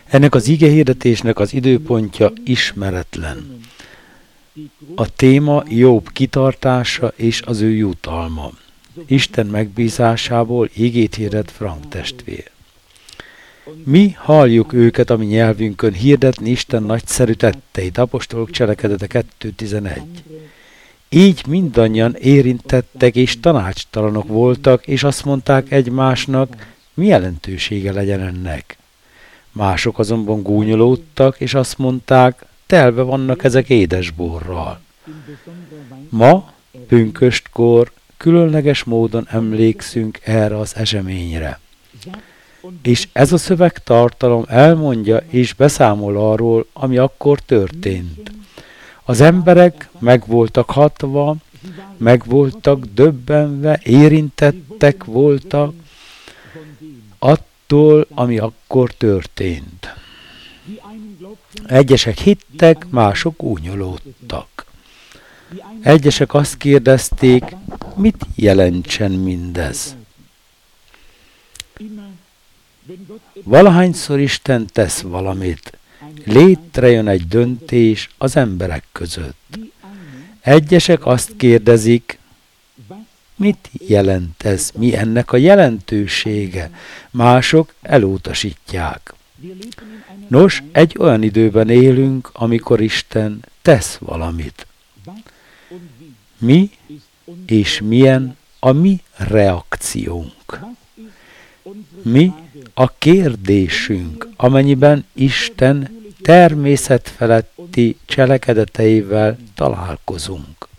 Ennek az igehirdetésnek az időpontja ismeretlen. A téma Jobb kitartása és az ő jutalma. Isten megbízásából igét hirdet Frank testvér. Mi halljuk őket a mi nyelvünkön hirdetni Isten nagyszerű tetteit. Apostolok Cselekedete 2.11. Így mindannyian érintettek és tanácstalanok voltak, és azt mondták egymásnak, mi jelentősége legyen ennek. Mások azonban gúnyolódtak, és azt mondták, telve vannak ezek édesborral. Ma, pünköstkor, különleges módon emlékszünk erre az eseményre. És ez a szövegtartalom elmondja és beszámol arról, ami akkor történt. Az emberek meg voltak hatva, meg voltak döbbenve, érintettek voltak attól, ami akkor történt. Egyesek hittek, mások gúnyolódtak. Egyesek azt kérdezték, mit jelentsen mindez. Valahányszor Isten tesz valamit, létrejön egy döntés az emberek között. Egyesek azt kérdezik, mit jelent ez, mi ennek a jelentősége, mások elutasítják. Nos, egy olyan időben élünk, amikor Isten tesz valamit. Mi és milyen a mi reakciónk? Mi a kérdésünk, amennyiben Isten természetfeletti cselekedeteivel találkozunk?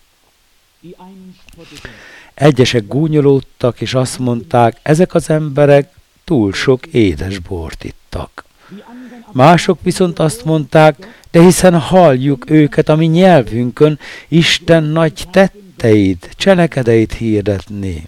Egyesek gúnyolódtak, és azt mondták, ezek az emberek túl sok édesbort ittak. Mások viszont azt mondták, de hiszen halljuk őket a mi nyelvünkön, Isten nagy tetteit, cselekedeit hirdetni.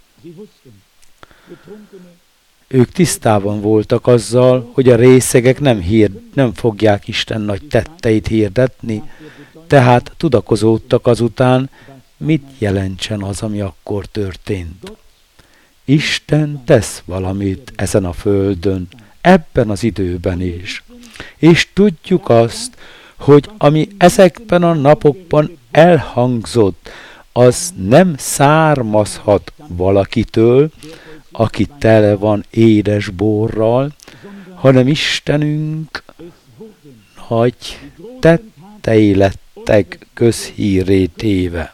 Ők tisztában voltak azzal, hogy a részegek nem fogják Isten nagy tetteit hirdetni, tehát tudakozódtak azután, mit jelentsen az, ami akkor történt. Isten tesz valamit ezen a földön, ebben az időben is. És tudjuk azt, hogy ami ezekben a napokban elhangzott, az nem származhat valakitől, aki tele van édesborral, hanem Istenünk nagy tettei lettek közhírré téve.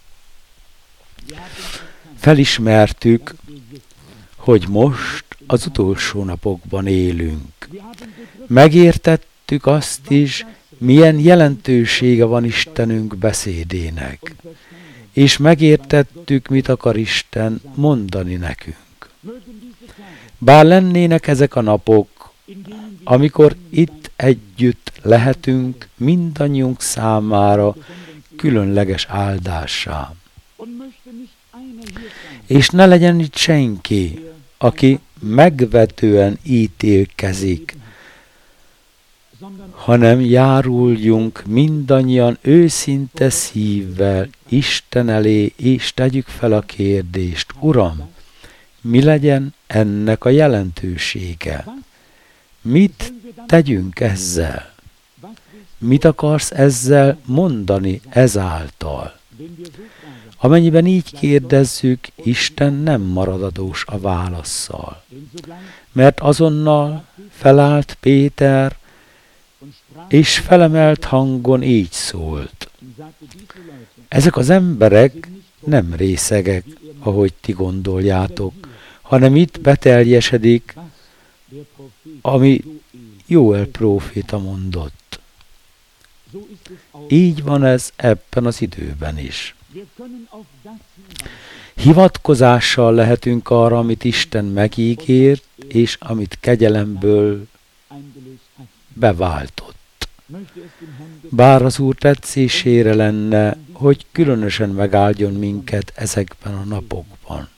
Felismertük, hogy most az utolsó napokban élünk. Megértettük azt is, milyen jelentősége van Istenünk beszédének. És megértettük, mit akar Isten mondani nekünk. Bár lennének ezek a napok, amikor itt együtt lehetünk mindannyiunk számára különleges áldássá. És ne legyen itt senki, aki megvetően ítélkezik, hanem járuljunk mindannyian őszinte szívvel Isten elé, és tegyük fel a kérdést, Uram, mi legyen ennek a jelentősége? Mit tegyünk ezzel? Mit akarsz ezzel mondani ezáltal? Amennyiben így kérdezzük, Isten nem marad adós a válasszal. Mert azonnal felállt Péter, és felemelt hangon így szólt. Ezek az emberek nem részegek, ahogy ti gondoljátok, hanem itt beteljesedik, ami Jóel próféta mondott. Így van ez ebben az időben is. Hivatkozással lehetünk arra, amit Isten megígért, és amit kegyelemből beváltott. Bár az Úr tetszésére lenne, hogy különösen megáldjon minket ezekben a napokban.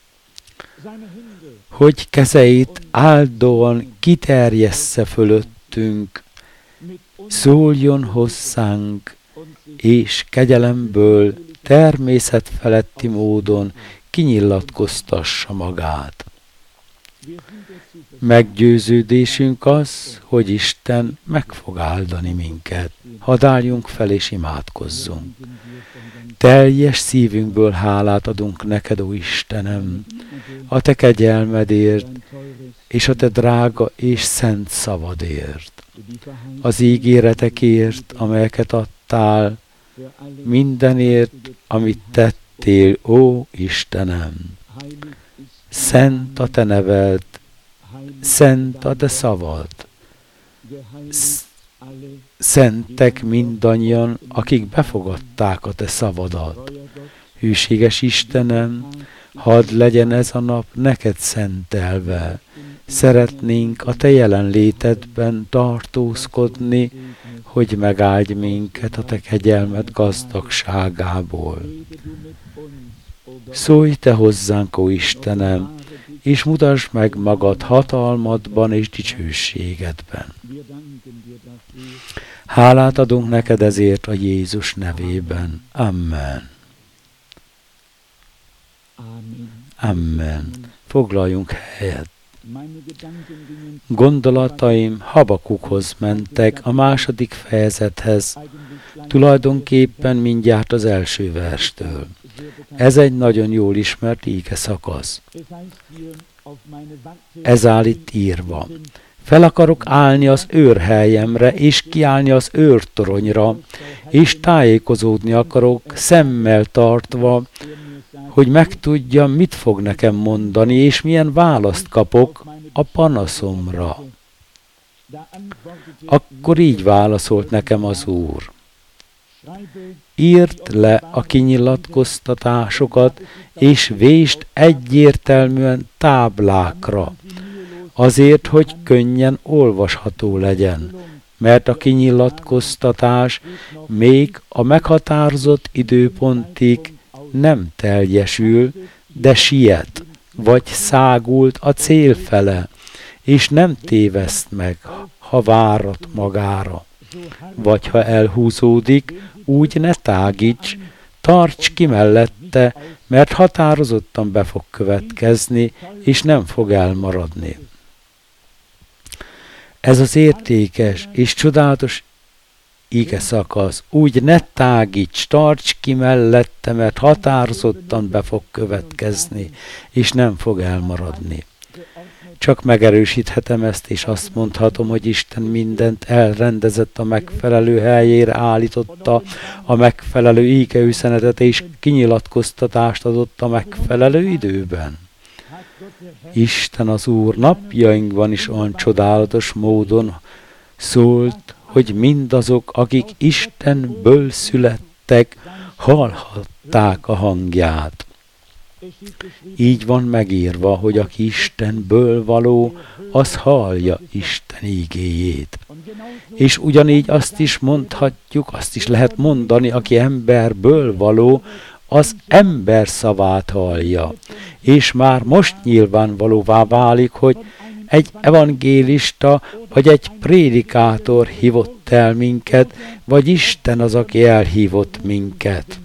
Hogy kezeit áldóan kiterjessze fölöttünk, szóljon hozzánk, és kegyelemből természetfeletti módon kinyilatkoztassa magát. Meggyőződésünk az, hogy Isten meg fog áldani minket. Hadd álljunk fel és imádkozzunk. Teljes szívünkből hálát adunk neked, ó Istenem, a te kegyelmedért, és a te drága és szent szavadért. Az ígéretekért, amelyeket adtál, mindenért, amit tettél, ó Istenem. Szent a te neved, szent a te szavad. Szentek mindannyian, akik befogadták a te szavadat. Hűséges Istenem, hadd legyen ez a nap neked szentelve. Szeretnénk a te jelenlétedben tartózkodni, hogy megáldj minket a te kegyelmed gazdagságából. Szólj te hozzánk, ó Istenem, és mutasd meg magad hatalmadban és dicsőségedben. Hálát adunk neked ezért a Jézus nevében. Amen. Amen. Foglaljunk helyet. Gondolataim Habakukhoz mentek, a második fejezethez, tulajdonképpen mindjárt az első verstől. Ez egy nagyon jól ismert íge szakasz. Ez áll itt írva. Fel akarok állni az őrhelyemre, és kiállni az őrtoronyra, és tájékozódni akarok, szemmel tartva, hogy megtudjam, mit fog nekem mondani, és milyen választ kapok a panaszomra. Akkor így válaszolt nekem az Úr. Írd le a kinyilatkoztatásokat, és vésd egyértelműen táblákra, azért, hogy könnyen olvasható legyen, mert a kinyilatkoztatás még a meghatározott időpontig nem teljesül, de siet, vagy szágult a cél fele, és nem téveszt meg, ha várat magára. Vagy ha elhúzódik, úgy ne tágíts, tarts ki mellette, mert határozottan be fog következni, és nem fog elmaradni. Ez az értékes és csodálatos ige szakasz. Úgy ne tágíts, tarts ki mellette, mert határozottan be fog következni, és nem fog elmaradni. Csak megerősíthetem ezt, és azt mondhatom, hogy Isten mindent elrendezett, a megfelelő helyére állította, a megfelelő ígeüzenetet és kinyilatkoztatást adott a megfelelő időben. Isten az Úr napjainkban is olyan csodálatos módon szólt, hogy mindazok, akik Istenből születtek, hallhatták a hangját. Így van megírva, hogy aki Istenből való, az hallja Isten ígéjét. És ugyanígy azt is mondhatjuk, azt is lehet mondani, aki emberből való, az ember szavát hallja. És már most nyilvánvalóvá válik, hogy egy evangélista vagy egy prédikátor hívott el minket, vagy Isten az, aki elhívott minket.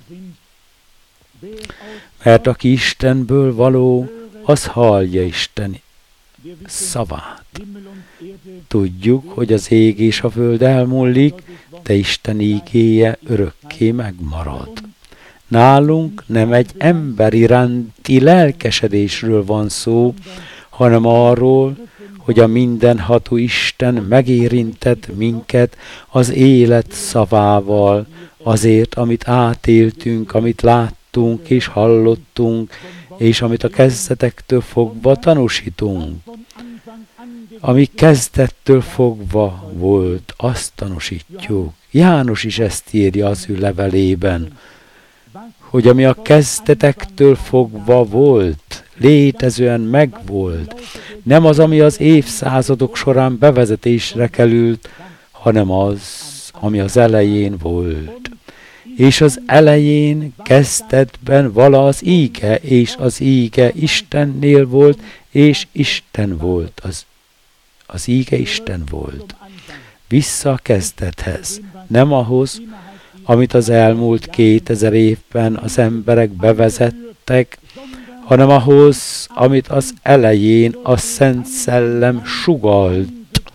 Mert aki Istenből való, az hallja Isten szavát. Tudjuk, hogy az ég és a föld elmúlik, de Isten ígéje örökké megmarad. Nálunk nem egy ember iránti lelkesedésről van szó, hanem arról, hogy a mindenható Isten megérintett minket az élet szavával, azért, amit átéltünk, amit láttunk és hallottunk, és amit a kezdetektől fogva tanúsítunk. Ami kezdettől fogva volt, azt tanúsítjuk. János is ezt írja az ő levelében, hogy ami a kezdetektől fogva volt, létezően megvolt, nem az, ami az évszázadok során bevezetésre került, hanem az, ami az elején volt. És az elején, kezdetben vala az íge, és az íge Istennél volt, és Isten volt. Az íge Isten volt. Vissza a kezdethez, nem ahhoz, amit az elmúlt 2000 évben az emberek bevezettek, hanem ahhoz, amit az elején a Szent Szellem sugalt.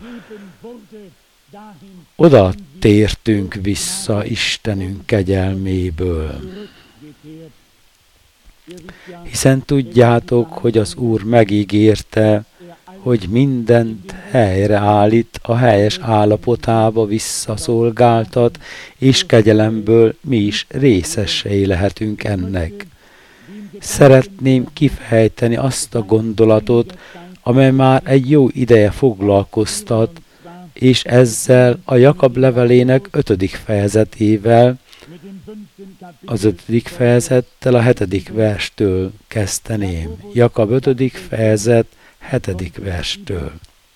Oda tértünk vissza Istenünk kegyelméből. Hiszen tudjátok, hogy az Úr megígérte, hogy mindent helyreállít, a helyes állapotába visszaszolgáltat, és kegyelemből mi is részesei lehetünk ennek. Szeretném kifejteni azt a gondolatot, amely már egy jó ideje foglalkoztat, és ezzel a Jakab levelének 5. fejezetével, az 5. fejezettel a 7. verstől kezdeném. Jakab 5. fejezet 7. verstől.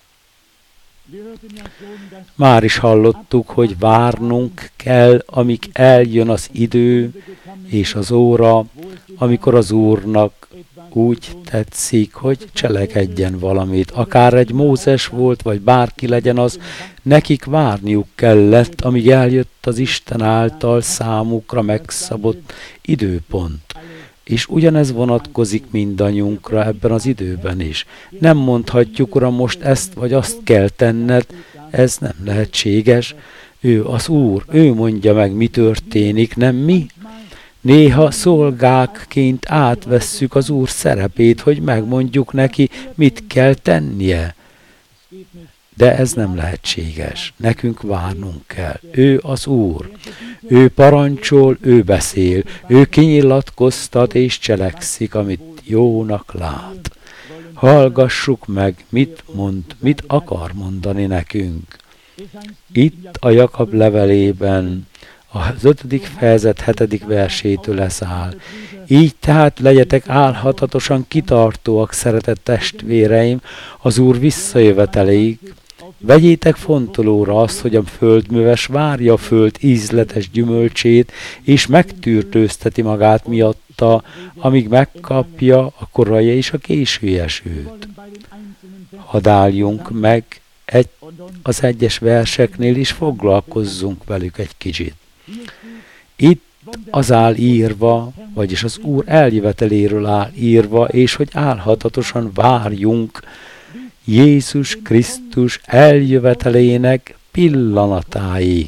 Már is hallottuk, hogy várnunk kell, amíg eljön az idő és az óra, amikor az Úrnak úgy tetszik, hogy cselekedjen valamit. Akár egy Mózes volt, vagy bárki legyen az, nekik várniuk kellett, amíg eljött az Isten által számukra megszabott időpont. És ugyanez vonatkozik mindannyiunkra ebben az időben is. Nem mondhatjuk, Uram, most ezt vagy azt kell tenned, ez nem lehetséges. Ő az Úr, ő mondja meg, mi történik, nem mi. Néha szolgákként átvesszük az Úr szerepét, hogy megmondjuk neki, mit kell tennie. De ez nem lehetséges. Nekünk várnunk kell. Ő az Úr. Ő parancsol, ő beszél. Ő kinyilatkoztat és cselekszik, amit jónak lát. Hallgassuk meg, mit mond, mit akar mondani nekünk. Itt a Jakab levelében az 5. fejezet 7. versétől leszáll. Így tehát legyetek álhatatosan kitartóak, szeretett testvéreim, az Úr visszajöveteléig. Vegyétek fontolóra azt, hogy a földműves várja a föld ízletes gyümölcsét, és megtűrtőzteti magát miatta, amíg megkapja a korai és a késői esőt. Hadd álljunk meg az egyes verseknél is, foglalkozzunk velük egy kicsit. Itt az áll írva, vagyis az Úr eljöveteléről áll írva, és hogy álhatatosan várjunk Jézus Krisztus eljövetelének pillanatáig.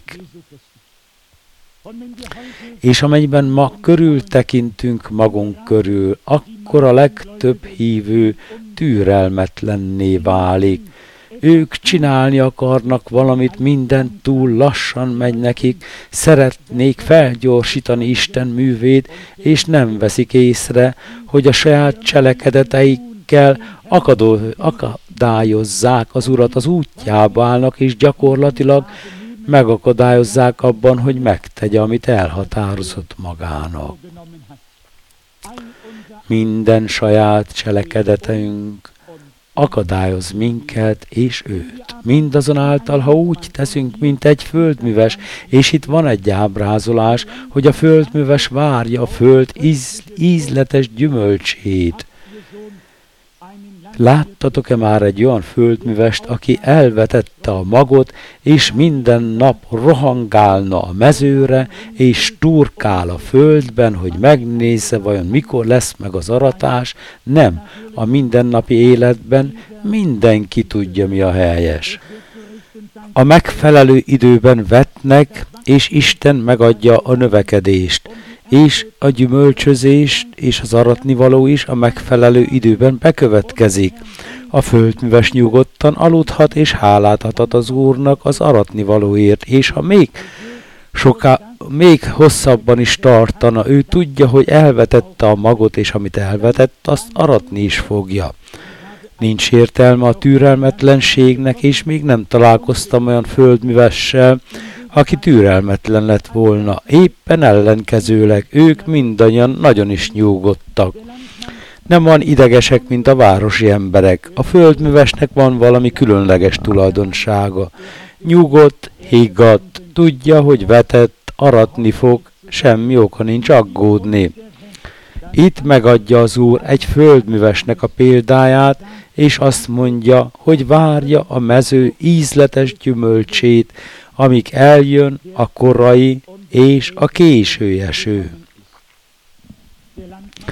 És amennyiben ma körültekintünk magunk körül, akkor a legtöbb hívő türelmetlenné válik. Ők csinálni akarnak valamit, minden túl lassan megy nekik, szeretnék felgyorsítani Isten művét, és nem veszik észre, hogy a saját cselekedeteikkel akadályozzák az Urat, az útjába állnak, és gyakorlatilag megakadályozzák abban, hogy megtegye, amit elhatározott magának. Minden saját cselekedetünk akadályoz minket és őt. Mindazonáltal, ha úgy teszünk, mint egy földműves, és itt van egy ábrázolás, hogy a földműves várja a föld ízletes gyümölcsét. Láttatok-e már egy olyan földművest, aki elvetette a magot, és minden nap rohangálna a mezőre, és turkál a földben, hogy megnézze, vajon mikor lesz meg az aratás? Nem, a mindennapi életben mindenki tudja, mi a helyes. A megfelelő időben vetnek, és Isten megadja a növekedést, és a gyümölcsözést és az aratnivaló is a megfelelő időben bekövetkezik. A földműves nyugodtan aludhat és hálát adhat az Úrnak az aratnivalóért, és ha még hosszabban is tartana, ő tudja, hogy elvetette a magot, és amit elvetett, azt aratni is fogja. Nincs értelme a türelmetlenségnek, és még nem találkoztam olyan földművessel, aki türelmetlen lett volna. Éppen ellenkezőleg ők mindannyian nagyon is nyugodtak. Nem olyan idegesek, mint a városi emberek. A földművesnek van valami különleges tulajdonsága. Nyugodt, higgadt, tudja, hogy vetett, aratni fog, semmi oka nincs aggódni. Itt megadja az Úr egy földművesnek a példáját, és azt mondja, hogy várja a mező ízletes gyümölcsét, amíg eljön a korai és a késői eső.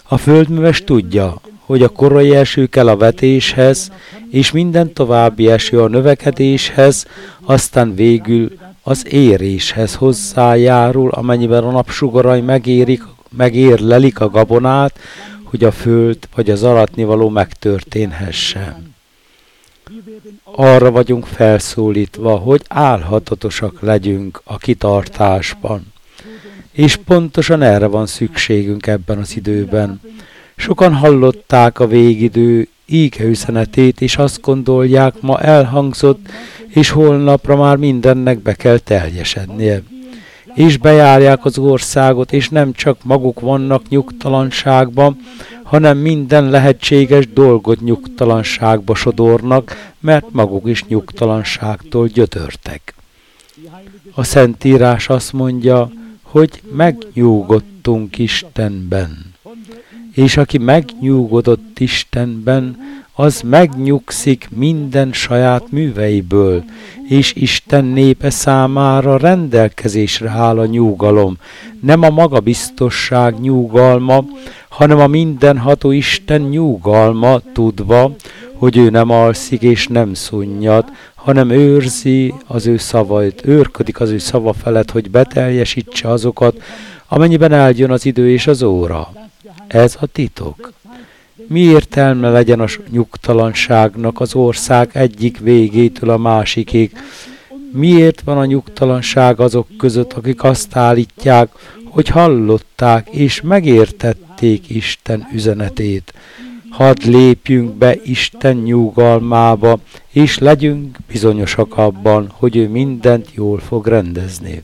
A földműves tudja, hogy a korai eső kell a vetéshez, és minden további eső a növekedéshez, aztán végül az éréshez hozzájárul, amennyiben a napsugarai megérlelik a gabonát, hogy a föld vagy az aratnivaló megtörténhessen. Arra vagyunk felszólítva, hogy álhatatosak legyünk a kitartásban. És pontosan erre van szükségünk ebben az időben. Sokan hallották a végidő ígeüzenetét, és azt gondolják, ma elhangzott, és holnapra már mindennek be kell teljesednie. És bejárják az országot, és nem csak maguk vannak nyugtalanságban, hanem minden lehetséges dolgot nyugtalanságba sodornak, mert maguk is nyugtalanságtól gyötörtek. A Szentírás azt mondja, hogy megnyugodtunk Istenben. És aki megnyugodott Istenben, az megnyugszik minden saját műveiből, és Isten népe számára rendelkezésre áll a nyugalom. Nem a magabiztosság nyugalma, hanem a mindenható Isten nyugalma, tudva, hogy ő nem alszik és nem szunnyad, hanem őrzi az ő szavait, őrködik az ő szava felett, hogy beteljesítse azokat, amennyiben eljön az idő és az óra. Ez a titok. Mi értelme legyen a nyugtalanságnak az ország egyik végétől a másikig? Miért van a nyugtalanság azok között, akik azt állítják, hogy hallották és megértették Isten üzenetét? Hadd lépjünk be Isten nyugalmába, és legyünk bizonyosak abban, hogy ő mindent jól fog rendezni.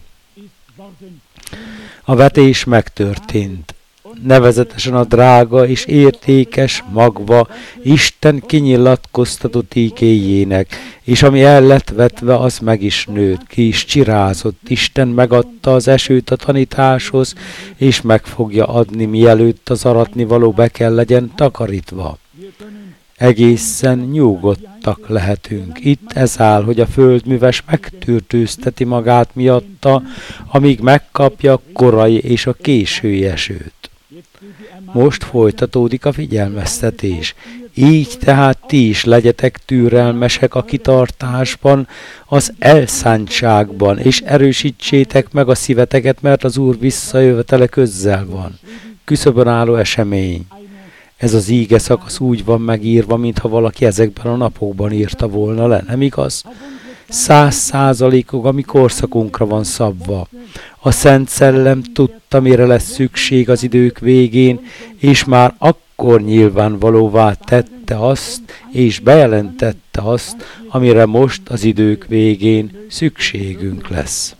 A vetés megtörtént. Nevezetesen a drága és értékes magva Isten kinyilatkoztatott ígéjének, és ami el lett vetve, az meg is nőtt, ki is csirázott. Isten megadta az esőt a tanításhoz, és meg fogja adni, mielőtt az aratnivaló be kell legyen takarítva. Egészen nyugodtak lehetünk. Itt ez áll, hogy a földműves megtűrtőzteti magát miatta, amíg megkapja a korai és a késői esőt. Most folytatódik a figyelmeztetés. Így tehát ti is legyetek türelmesek a kitartásban, az elszántságban, és erősítsétek meg a szíveteket, mert az Úr visszajövetele közel van. Küszöbön álló esemény. Ez az íge szakasz úgy van megírva, mintha valaki ezekben a napokban írta volna le, nem igaz? 100%-ig a mi korszakunkra van szabva. A Szent Szellem tudta, mire lesz szükség az idők végén, és már akkor nyilvánvalóvá tette azt, és bejelentette azt, amire most az idők végén szükségünk lesz.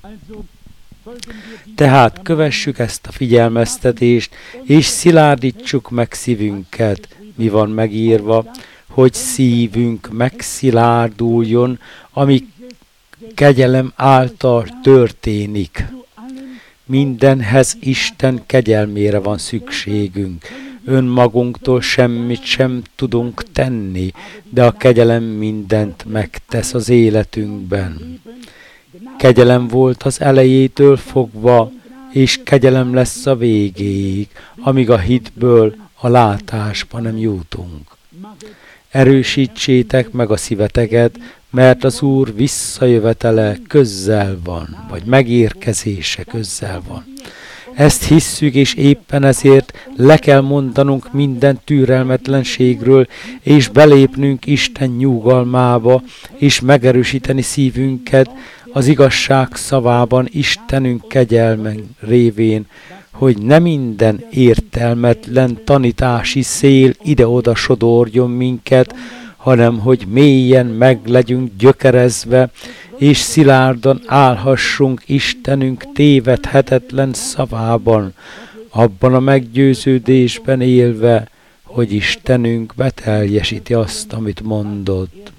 Tehát kövessük ezt a figyelmeztetést, és szilárdítsuk meg szívünket, mi van megírva, hogy szívünk megszilárduljon, ami kegyelem által történik. Mindenhez Isten kegyelmére van szükségünk. Önmagunktól semmit sem tudunk tenni, de a kegyelem mindent megtesz az életünkben. Kegyelem volt az elejétől fogva, és kegyelem lesz a végéig, amíg a hitből a látásba nem jutunk. Erősítsétek meg a szíveteket, mert az Úr visszajövetele közel van, vagy megérkezése közel van. Ezt hisszük, és éppen ezért le kell mondanunk minden türelmetlenségről, és belépnünk Isten nyugalmába, és megerősíteni szívünket az igazság szavában Istenünk kegyelmen révén, hogy ne minden értelmetlen tanítási szél ide-oda sodorjon minket, hanem hogy mélyen meg legyünk gyökerezve, és szilárdan állhassunk Istenünk tévedhetetlen szavában, abban a meggyőződésben élve, hogy Istenünk beteljesíti azt, amit mondott.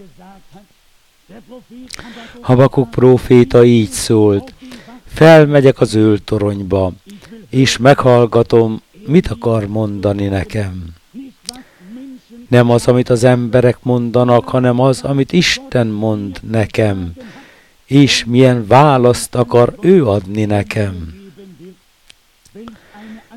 Habakuk próféta így szólt: felmegyek az öltoronyba, és meghallgatom, mit akar mondani nekem. Nem az, amit az emberek mondanak, hanem az, amit Isten mond nekem, és milyen választ akar ő adni nekem.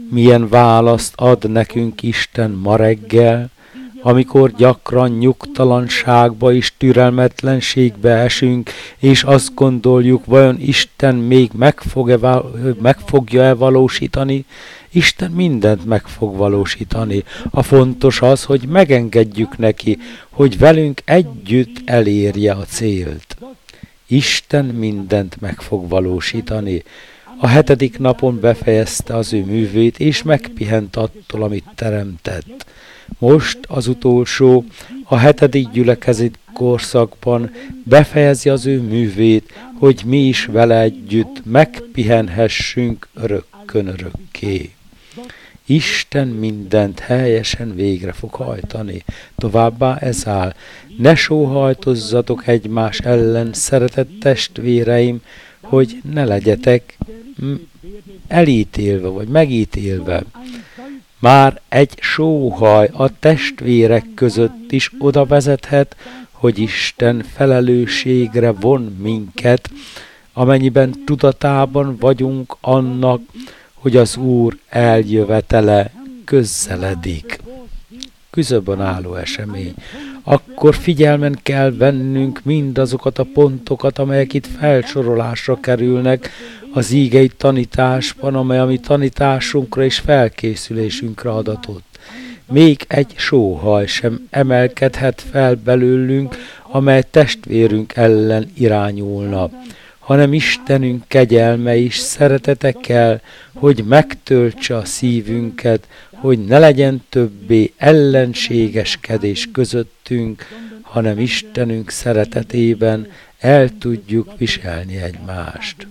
milyen választ ad nekünk Isten ma reggel, amikor gyakran nyugtalanságba és türelmetlenségbe esünk, és azt gondoljuk, vajon Isten még meg fogja-e valósítani? Isten mindent meg fog valósítani. A fontos az, hogy megengedjük neki, hogy velünk együtt elérje a célt. Isten mindent meg fog valósítani. A 7. napon befejezte az ő művét, és megpihent attól, amit teremtett. Most az utolsó, a 7. gyülekezet korszakban befejezi az ő művét, hogy mi is vele együtt megpihenhessünk örökkön örökké. Isten mindent helyesen végre fog hajtani. Továbbá ez áll: ne sóhajtozzatok egymás ellen, szeretett testvéreim, hogy ne legyetek elítélve vagy megítélve. Már egy sóhaj a testvérek között is oda vezethet, hogy Isten felelősségre von minket, amennyiben tudatában vagyunk annak, hogy az Úr eljövetele közeledik. Küszöbön álló esemény. Akkor figyelmen kell vennünk mindazokat a pontokat, amelyek itt felsorolásra kerülnek az ígei tanításban, amely a mi tanításunkra és felkészülésünkre adatott. Még egy sóhaj sem emelkedhet fel belőlünk, amely testvérünk ellen irányulna, hanem Istenünk kegyelme és szeretete kell, hogy megtöltse a szívünket, hogy ne legyen többé ellenségeskedés közöttünk, hanem Istenünk szeretetében el tudjuk viselni egymást.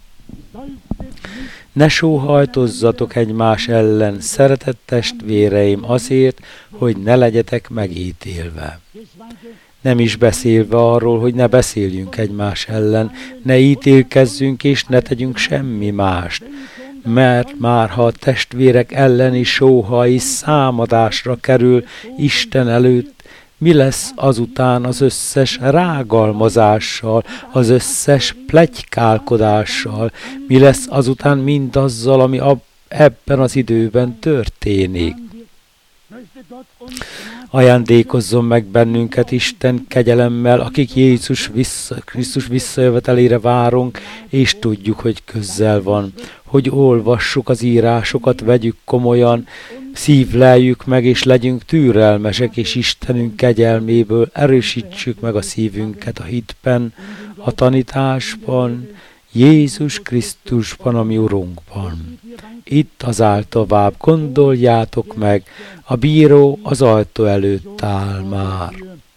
Ne sóhajtozzatok egymás ellen, szeretett testvéreim, azért, hogy ne legyetek megítélve. Nem is beszélve arról, hogy ne beszéljünk egymás ellen, ne ítélkezzünk és ne tegyünk semmi mást, mert már ha a testvérek elleni sóhaj számadásra kerül Isten előtt, mi lesz azután az összes rágalmazással, az összes pletykálkodással, mi lesz azután mindazzal, ami ebben az időben történik. Ajándékozzon meg bennünket Isten kegyelemmel, akik Jézus Krisztus visszajövetelére várunk, és tudjuk, hogy közel van, hogy olvassuk az írásokat, vegyük komolyan, szívleljük meg, és legyünk türelmesek, és Istenünk kegyelméből erősítsük meg a szívünket a hitben, a tanításban, Jézus Krisztusban, a mi Urunkban. Itt az áll tovább, gondoljátok meg, a bíró az ajtó előtt áll már.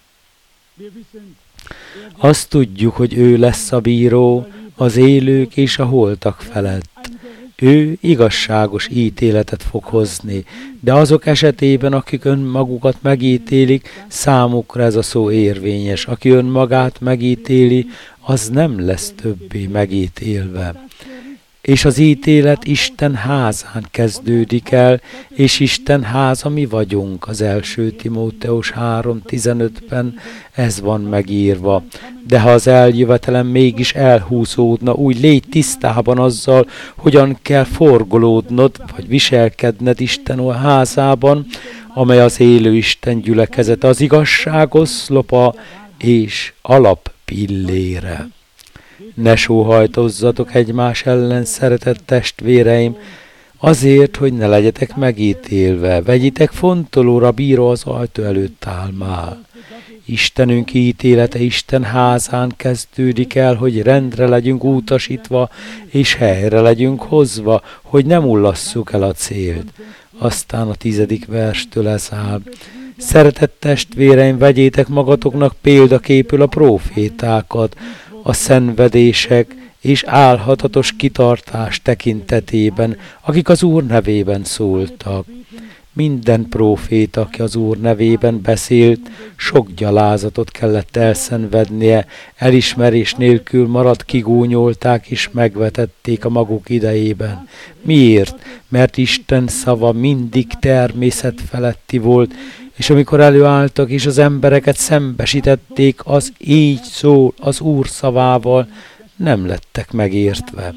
Azt tudjuk, hogy ő lesz a bíró az élők és a holtak felett. Ő igazságos ítéletet fog hozni, de azok esetében, akik önmagukat megítélik, számukra ez a szó érvényes. Aki önmagát megítéli, az nem lesz többé megítélve. És az ítélet Isten házán kezdődik el, és Isten háza mi vagyunk. Az 1. Timóteus 3.15-ben ez van megírva. De ha az eljövetelem mégis elhúzódna, úgy légy tisztában azzal, hogyan kell forgolódnod, vagy viselkedned Isten házában, amely az élő Isten gyülekezete, az igazság oszlopa és alappillére. Ne sóhajtozzatok egymás ellen, szeretett testvéreim, azért, hogy ne legyetek megítélve. Vegyitek fontolóra, bíró az ajtó előtt áll már. Istenünk ítélete Isten házán kezdődik el, hogy rendre legyünk utasítva, és helyre legyünk hozva, hogy ne mullasszuk el a célt. Aztán a 10. verstől ez áll. Szeretett testvéreim, vegyétek magatoknak példaképül a prófétákat, a szenvedések és álhatatos kitartás tekintetében, akik az Úr nevében szóltak. Minden próféta, aki az Úr nevében beszélt, sok gyalázatot kellett elszenvednie, elismerés nélkül maradt, kigúnyolták és megvetették a maguk idejében. Miért? Mert Isten szava mindig természet feletti volt, és amikor előálltak és az embereket szembesítették az így szól az Úr szavával, nem lettek megértve.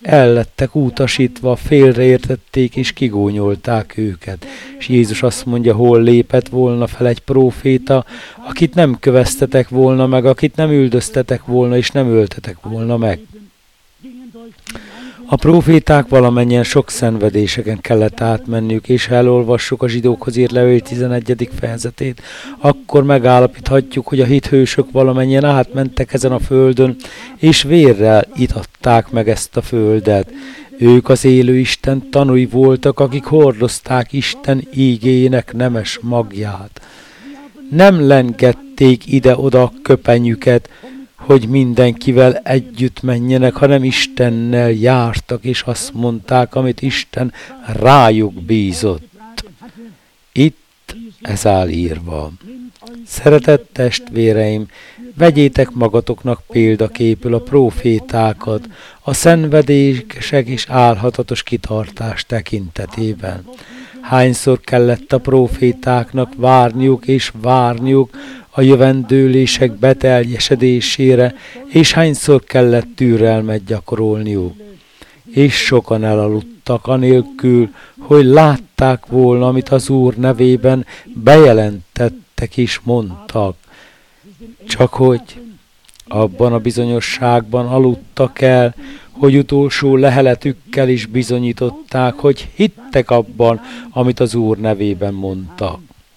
ellettek utasítva, félreértették és kigónyolták őket. És Jézus azt mondja, hol lépett volna fel egy próféta, akit nem köveztetek volna meg, akit nem üldöztetek volna és nem öltetek volna meg. A próféták valamennyien sok szenvedéseken kellett átmenniük, és ha elolvassuk a zsidókhoz írt levél 11. fejezetét, akkor megállapíthatjuk, hogy a hithősök valamennyien átmentek ezen a földön, és vérrel itatták meg ezt a földet. Ők az élő Isten tanúi voltak, akik hordozták Isten ígéjének nemes magját. Nem lengették ide-oda a köpenyüket, hogy mindenkivel együtt menjenek, hanem Istennel jártak, és azt mondták, amit Isten rájuk bízott. Itt ez áll írva. Szeretett testvéreim, vegyétek magatoknak példaképül a prófétákat, a szenvedések és álhatatos kitartás tekintetében. Hányszor kellett a prófétáknak várniuk és várniuk a jövendőlések beteljesedésére, és hányszor kellett türelmet gyakorolniuk. És sokan elaludtak anélkül, hogy látták volna, amit az Úr nevében bejelentettek és mondtak. Csak hogy abban a bizonyosságban aludtak el, hogy utolsó leheletükkel is bizonyították, hogy hittek abban, amit az Úr nevében mondtak.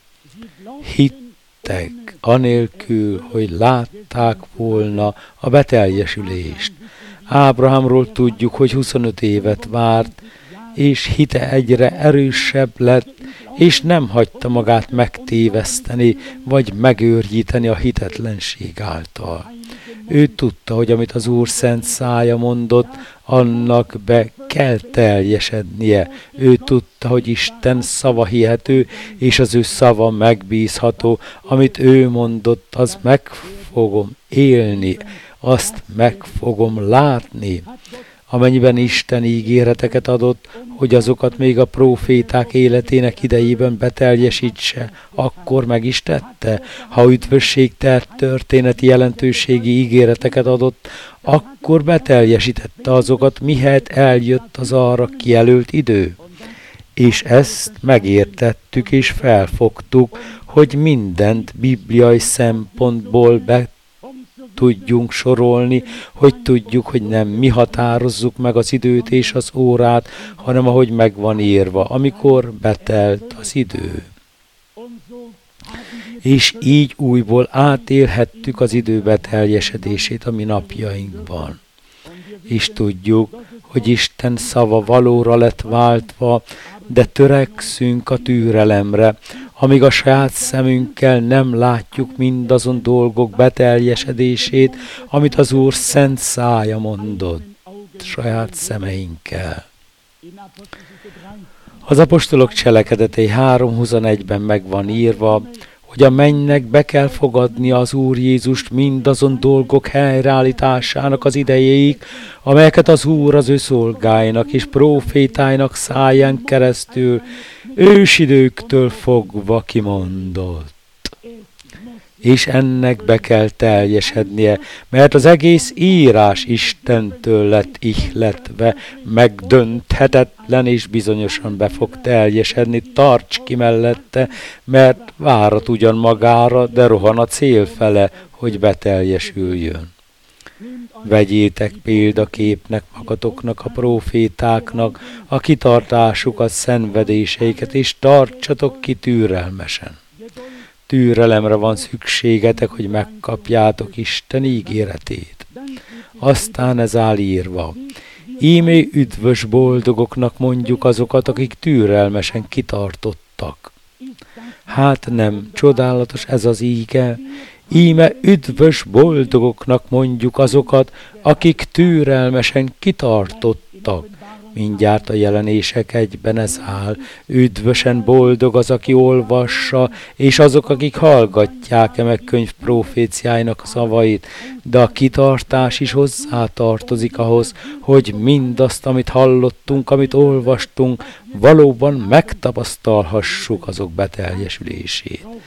Hittek, anélkül, hogy látták volna a beteljesülést. Ábrahámról tudjuk, hogy 25 évet várt, és hite egyre erősebb lett, és nem hagyta magát megtéveszteni, vagy megőrjíteni a hitetlenség által. Ő tudta, hogy amit az Úr szent szája mondott, annak be kell teljesednie. Ő tudta, hogy Isten szava hihető, és az ő szava megbízható. Amit ő mondott, az meg fogom élni, azt meg fogom látni. Amennyiben Isten ígéreteket adott, hogy azokat még a próféták életének idejében beteljesítse, akkor meg is tette. Ha üdvösségtelt történeti jelentőségi ígéreteket adott, akkor beteljesítette azokat, mihelyt eljött az arra kijelölt idő. És ezt megértettük és felfogtuk, hogy mindent bibliai szempontból tudjunk sorolni, hogy tudjuk, hogy nem mi határozzuk meg az időt és az órát, hanem ahogy meg van írva, amikor betelt az idő. És így újból átélhettük az idő beteljesedését a mi napjainkban. És tudjuk, hogy Isten szava valóra lett váltva, de törekszünk a türelemre, amíg a saját szemünkkel nem látjuk mindazon dolgok beteljesedését, amit az Úr szent szája mondott, saját szemeinkkel. Az apostolok cselekedetei 3:21-ben meg van írva, hogy a mennynek be kell fogadnia az Úr Jézust mindazon dolgok helyreállításának az idejéig, amelyeket az Úr az ő szolgáinak és prófétáinak száján keresztül ősidőktől fogva kimondott. És ennek be kell teljesednie, mert az egész írás Istentől lett ihletve, megdönthetetlen és bizonyosan be fog teljesedni, tarts ki mellette, mert várat ugyan magára, de rohan a cél fele, hogy beteljesüljön. Vegyétek példaképnek magatoknak a prófétáknak, a kitartásukat, szenvedéseiket, és tartsatok ki türelmesen. Türelemre van szükségetek, hogy megkapjátok Isten ígéretét. Aztán ez áll írva. Íme üdvös boldogoknak mondjuk azokat, akik türelmesen kitartottak. Hát nem, csodálatos ez az íge. Íme üdvös boldogoknak mondjuk azokat, akik türelmesen kitartottak. Mindjárt a Jelenések 1-ben ez áll. Üdvösen boldog az, aki olvassa, és azok, akik hallgatják meg könyv proféciáinak a szavait. De a kitartás is hozzá tartozik ahhoz, hogy mindazt, amit hallottunk, amit olvastunk, valóban megtapasztalhassuk azok beteljesülését.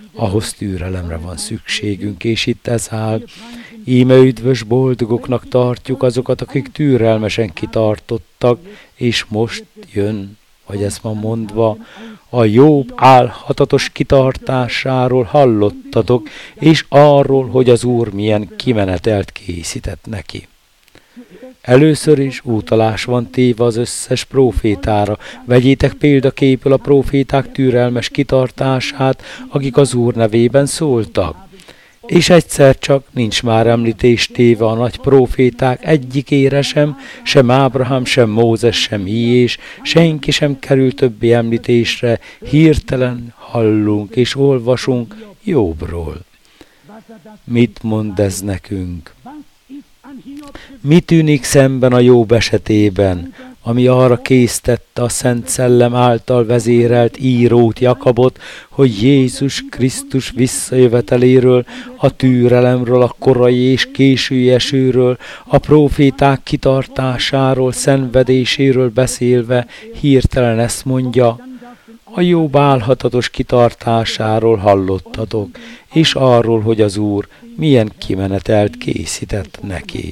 ahhoz türelemre van szükségünk, és itt ez áll. Íme üdvös boldogoknak tartjuk azokat, akik türelmesen kitartottak, és most jön, vagy ez van mondva, a Jobb álhatatos kitartásáról hallottatok, és arról, hogy az Úr milyen kimenetelt készített neki. Először is utalás van téve az összes prófétára. Vegyétek példaképül a próféták türelmes kitartását, akik az Úr nevében szóltak. És egyszer csak nincs már említés téve a nagy próféták egyikére sem Ábrahám, sem Mózes, sem Ilyés, senki sem kerül többi említésre, hirtelen hallunk és olvasunk Jobbról. Mit mond ez nekünk? Mi tűnik szemben a Jobb esetében, ami arra késztette a Szent Szellem által vezérelt írót, Jakabot, hogy Jézus Krisztus visszajöveteléről, a türelemről, a korai és késői esőről, a próféták kitartásáról, szenvedéséről beszélve hirtelen ezt mondja: a Jobb álhatatos kitartásáról hallottatok, és arról, hogy az Úr milyen kimenetelt készített neki.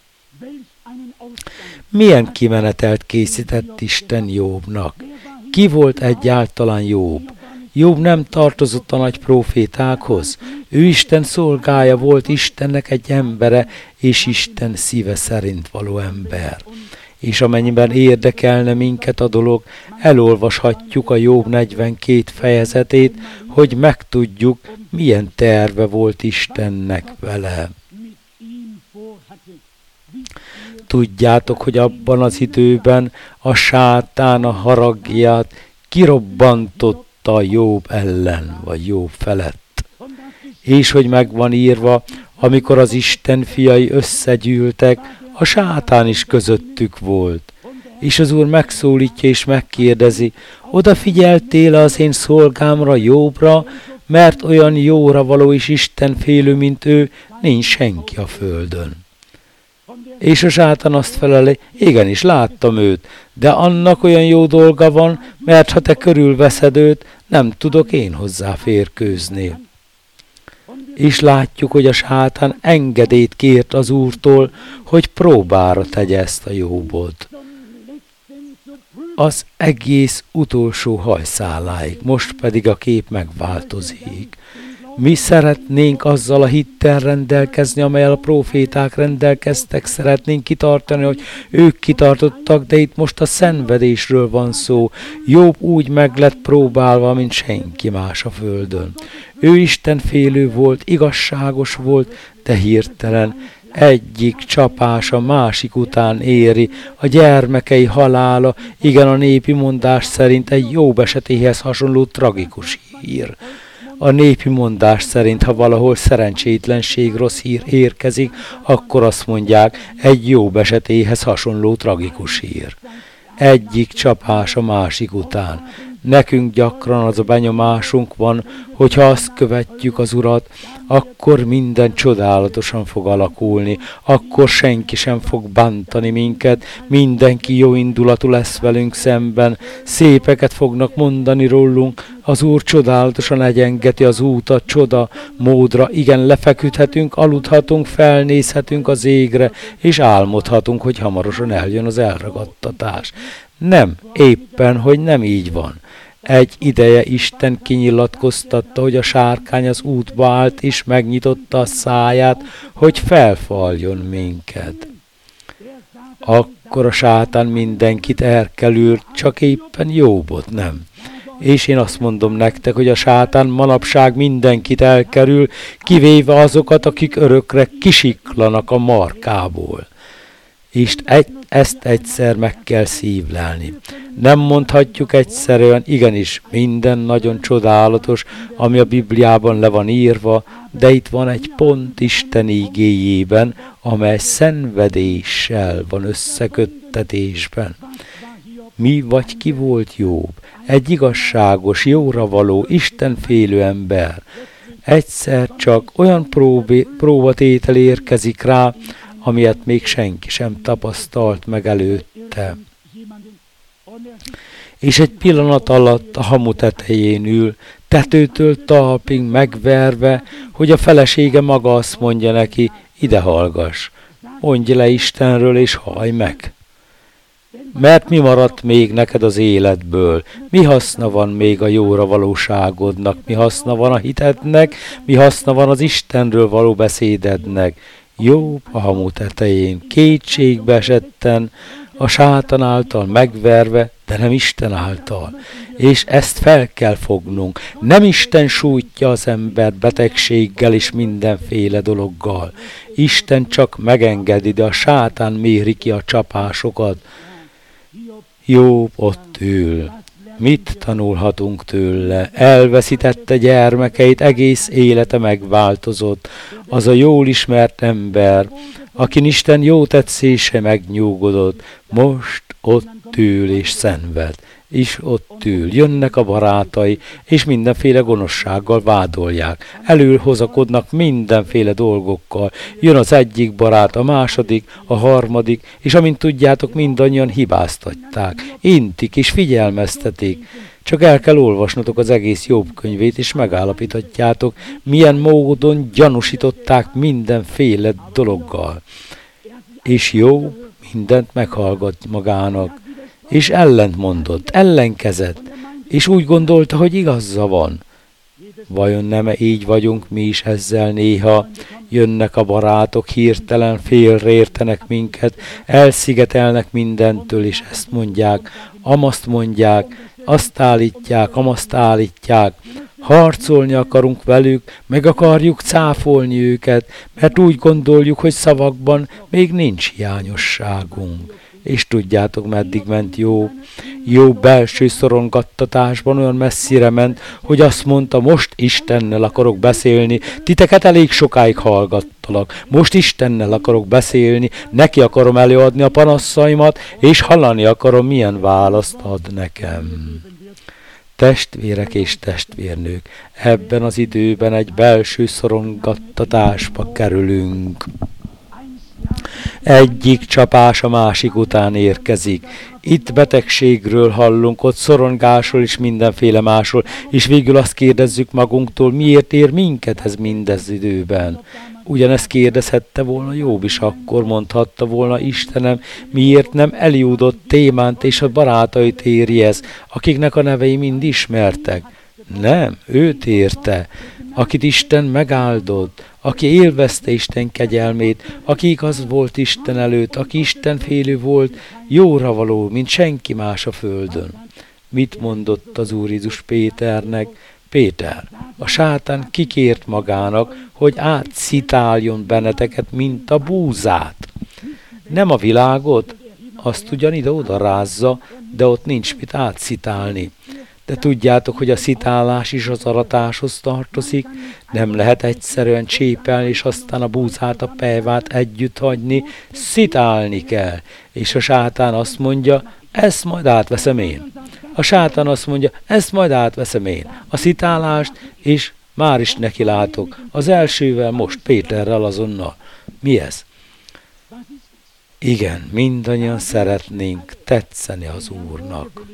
Milyen kimenetelt készített Isten Jobbnak? Ki volt egyáltalán Jobb? Jobb nem tartozott a nagy prófétákhoz. Ő Isten szolgája volt, Istennek egy embere, és Isten szíve szerint való ember. És amennyiben érdekelne minket a dolog, elolvashatjuk a Jobb 42 fejezetét, hogy megtudjuk, milyen terve volt Istennek vele. Tudjátok, hogy abban az időben a sátán a haragját kirobbantotta Jobb ellen, vagy Jobb felett. És hogy megvan írva, amikor az Isten fiai összegyűltek, a sátán is közöttük volt. És az Úr megszólítja és megkérdezi: odafigyeltél az én szolgámra, Jobbra, mert olyan jóra való és istenfélő, mint ő, nincs senki a földön. És a sátán azt feleli: igenis, láttam őt, de annak olyan jó dolga van, mert ha te körülveszed őt, nem tudok én hozzá férkőzni. És látjuk, hogy a sátán engedélyt kért az Úrtól, hogy próbára tegye ezt a Jobbot. Az egész utolsó hajszáláig, most pedig a kép megváltozik. Mi szeretnénk azzal a hittel rendelkezni, amelyel a próféták rendelkeztek, szeretnénk kitartani, hogy ők kitartottak, de itt most a szenvedésről van szó. Jobb úgy meg lett próbálva, mint senki más a földön. Ő istenfélő volt, igazságos volt, de hirtelen egyik csapás a másik után éri, a gyermekei halála, igen, a népi mondás szerint egy Jobb esetéhez hasonló tragikus hír. A népi mondás szerint, ha valahol szerencsétlenség, rossz hír érkezik, akkor azt mondják, egy Jobb esetéhez hasonló tragikus hír. Egyik csapás a másik után. Nekünk gyakran az a benyomásunk van, hogy ha azt követjük az Urat, akkor minden csodálatosan fog alakulni, akkor senki sem fog bántani minket, mindenki jó indulatú lesz velünk szemben, szépeket fognak mondani rólunk, az Úr csodálatosan egyengeti az útat, csoda módra, igen, lefeküdhetünk, aludhatunk, felnézhetünk az égre, és álmodhatunk, hogy hamarosan eljön az elragadtatás. Nem, éppen, hogy nem így van. Egy ideje Isten kinyilatkoztatta, hogy a sárkány az útba állt, és megnyitotta a száját, hogy felfaljon minket. Akkor a sátán mindenkit elkelül, csak éppen Jobbot nem. És én azt mondom nektek, hogy a sátán manapság mindenkit elkerül, kivéve azokat, akik örökre kisiklanak a markából. És ezt egyszer meg kell szívlelni. Nem mondhatjuk egyszerűen, igenis, minden nagyon csodálatos, ami a Bibliában le van írva, de itt van egy pont Isten ígéjében, amely szenvedéssel van összeköttetésben. Mi vagy ki volt Jobb? Egy igazságos, jóra való, istenfélő ember. Egyszer csak olyan próbatétel érkezik rá, amilyet még senki sem tapasztalt meg előtte. És egy pillanat alatt a hamu tetején ül, tetőtől talpig megverve, hogy a felesége maga azt mondja neki, ide hallgass, mondj le Istenről és hallj meg. Mert mi maradt még neked az életből? Mi haszna van még a jóra valóságodnak? Mi haszna van a hitednek? Mi haszna van az Istenről való beszédednek? Jobb a hamu tetején, kétségbe esetten, a sátán által megverve, de nem Isten által. És ezt fel kell fognunk. Nem Isten sújtja az embert betegséggel és mindenféle dologgal. Isten csak megengedi, de a sátán méri ki a csapásokat. Jobb ott ül. Mit tanulhatunk tőle? Elveszítette gyermekeit, egész élete megváltozott. Az a jól ismert ember, akin Isten jó tetszése megnyugodott, most ott ül és szenved. És ott ül, jönnek a barátai, és mindenféle gonoszsággal vádolják. Előhozakodnak mindenféle dolgokkal. Jön az egyik barát, a második, a harmadik, és amint tudjátok, mindannyian hibáztatják, intik és figyelmeztetik. Csak el kell olvasnotok az egész Jobb könyvét, és megállapíthatjátok, milyen módon gyanúsították mindenféle dologgal. És Jobb mindent meghallgat magának, és ellent mondott, ellenkezett, és úgy gondolta, hogy igaza van. Vajon nem így vagyunk mi is ezzel néha? Jönnek a barátok, hirtelen félreértenek minket, elszigetelnek mindentől, és ezt mondják, amazt mondják, azt állítják, amazt állítják. Harcolni akarunk velük, meg akarjuk cáfolni őket, mert úgy gondoljuk, hogy szavakban még nincs hiányosságunk. És tudjátok, meddig ment Jobb? Jobb belső szorongattatásban olyan messzire ment, hogy azt mondta, most Istennel akarok beszélni, titeket elég sokáig hallgattalak, most Istennel akarok beszélni, neki akarom előadni a panasszaimat, és hallani akarom, milyen választ ad nekem. Testvérek és testvérnők, ebben az időben egy belső szorongattatásba kerülünk. Egyik csapás a másik után érkezik. Itt betegségről hallunk, ott szorongásról és mindenféle másról, és végül azt kérdezzük magunktól, miért ér minket ez mindez időben. Ugyanezt kérdezhette volna Jobb is, akkor mondhatta volna, Istenem, miért nem Eliudot, Témánt és a barátait éri ez, akiknek a nevei mind ismertek. Nem, őt érte, akit Isten megáldott, aki élvezte Isten kegyelmét, aki igaz volt Isten előtt, aki Istenfélő volt, jóra való, mint senki más a földön. Mit mondott az Úr Jézus Péternek? Péter, a sátán kikért magának, hogy átszitáljon benneteket, mint a búzát. Nem a világot, azt ugyan ide-oda rázza, de ott nincs mit átszitálni. De tudjátok, hogy a szitálás is az aratáshoz tartozik, nem lehet egyszerűen csépelni, és aztán a búzát, a pejvát együtt hagyni, szitálni kell. És a sátán azt mondja, ezt majd átveszem én. A sátán azt mondja, ezt majd átveszem én. A szitálást, és már is neki látok. Az elsővel most, Péterrel azonnal. Mi ez? Igen, mindannyian szeretnénk tetszeni az Úrnak.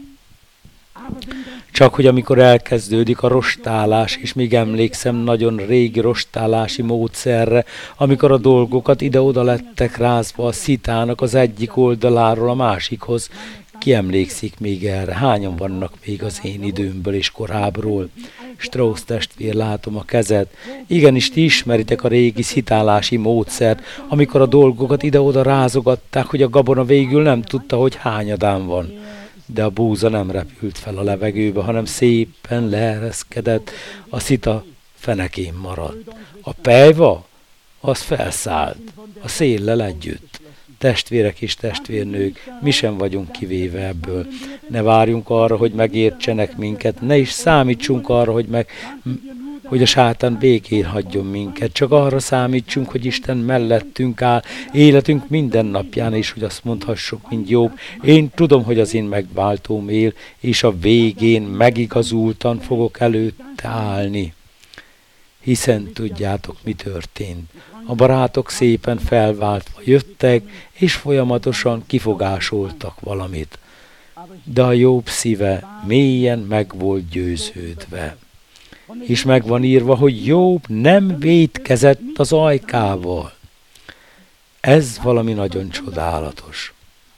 Csak hogy amikor elkezdődik a rostálás, és még emlékszem nagyon régi rostálási módszerre, amikor a dolgokat ide-oda lettek rázva a szitának az egyik oldaláról a másikhoz, ki emlékszik még erre? Hányan vannak még az én időmből és korábbról? Strauss testvér, látom a kezed. Igenis, ti ismeritek a régi szitálási módszert, amikor a dolgokat ide-oda rázogatták, hogy a gabona végül nem tudta, hogy hányadán van. De a búza nem repült fel a levegőbe, hanem szépen leereszkedett, a szita fenekén maradt. A pejva, az felszállt, a széllel együtt. Testvérek és testvérnők, mi sem vagyunk kivéve ebből. Ne várjunk arra, hogy megértsenek minket, ne is számítsunk arra, hogy a sátán békén hagyjon minket. Csak arra számítsunk, hogy Isten mellettünk áll, életünk minden napján, és hogy azt mondhassuk, mint Jobb, én tudom, hogy az én megváltóm él, és a végén megigazultan fogok előtte állni. Hiszen tudjátok, mi történt. A barátok szépen felváltva jöttek, és folyamatosan kifogásoltak valamit. De a Jobb szíve mélyen meg volt győződve. És meg van írva, hogy Jobb nem vétkezett az ajkával. Ez valami nagyon csodálatos.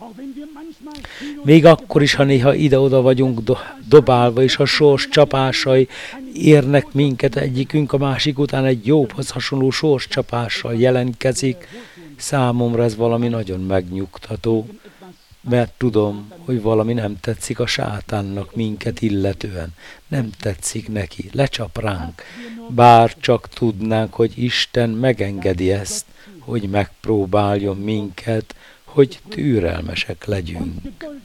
Még akkor is, ha néha ide-oda vagyunk dobálva, és a sors csapásai érnek minket, egyikünk a másik után egy Jobbhoz hasonló sors csapással jelentkezik, számomra ez valami nagyon megnyugtató, mert tudom, hogy valami nem tetszik a sátánnak minket illetően. Nem tetszik neki, lecsap ránk. Bár csak tudnánk, hogy Isten megengedi ezt, hogy megpróbáljon minket, hogy türelmesek legyünk.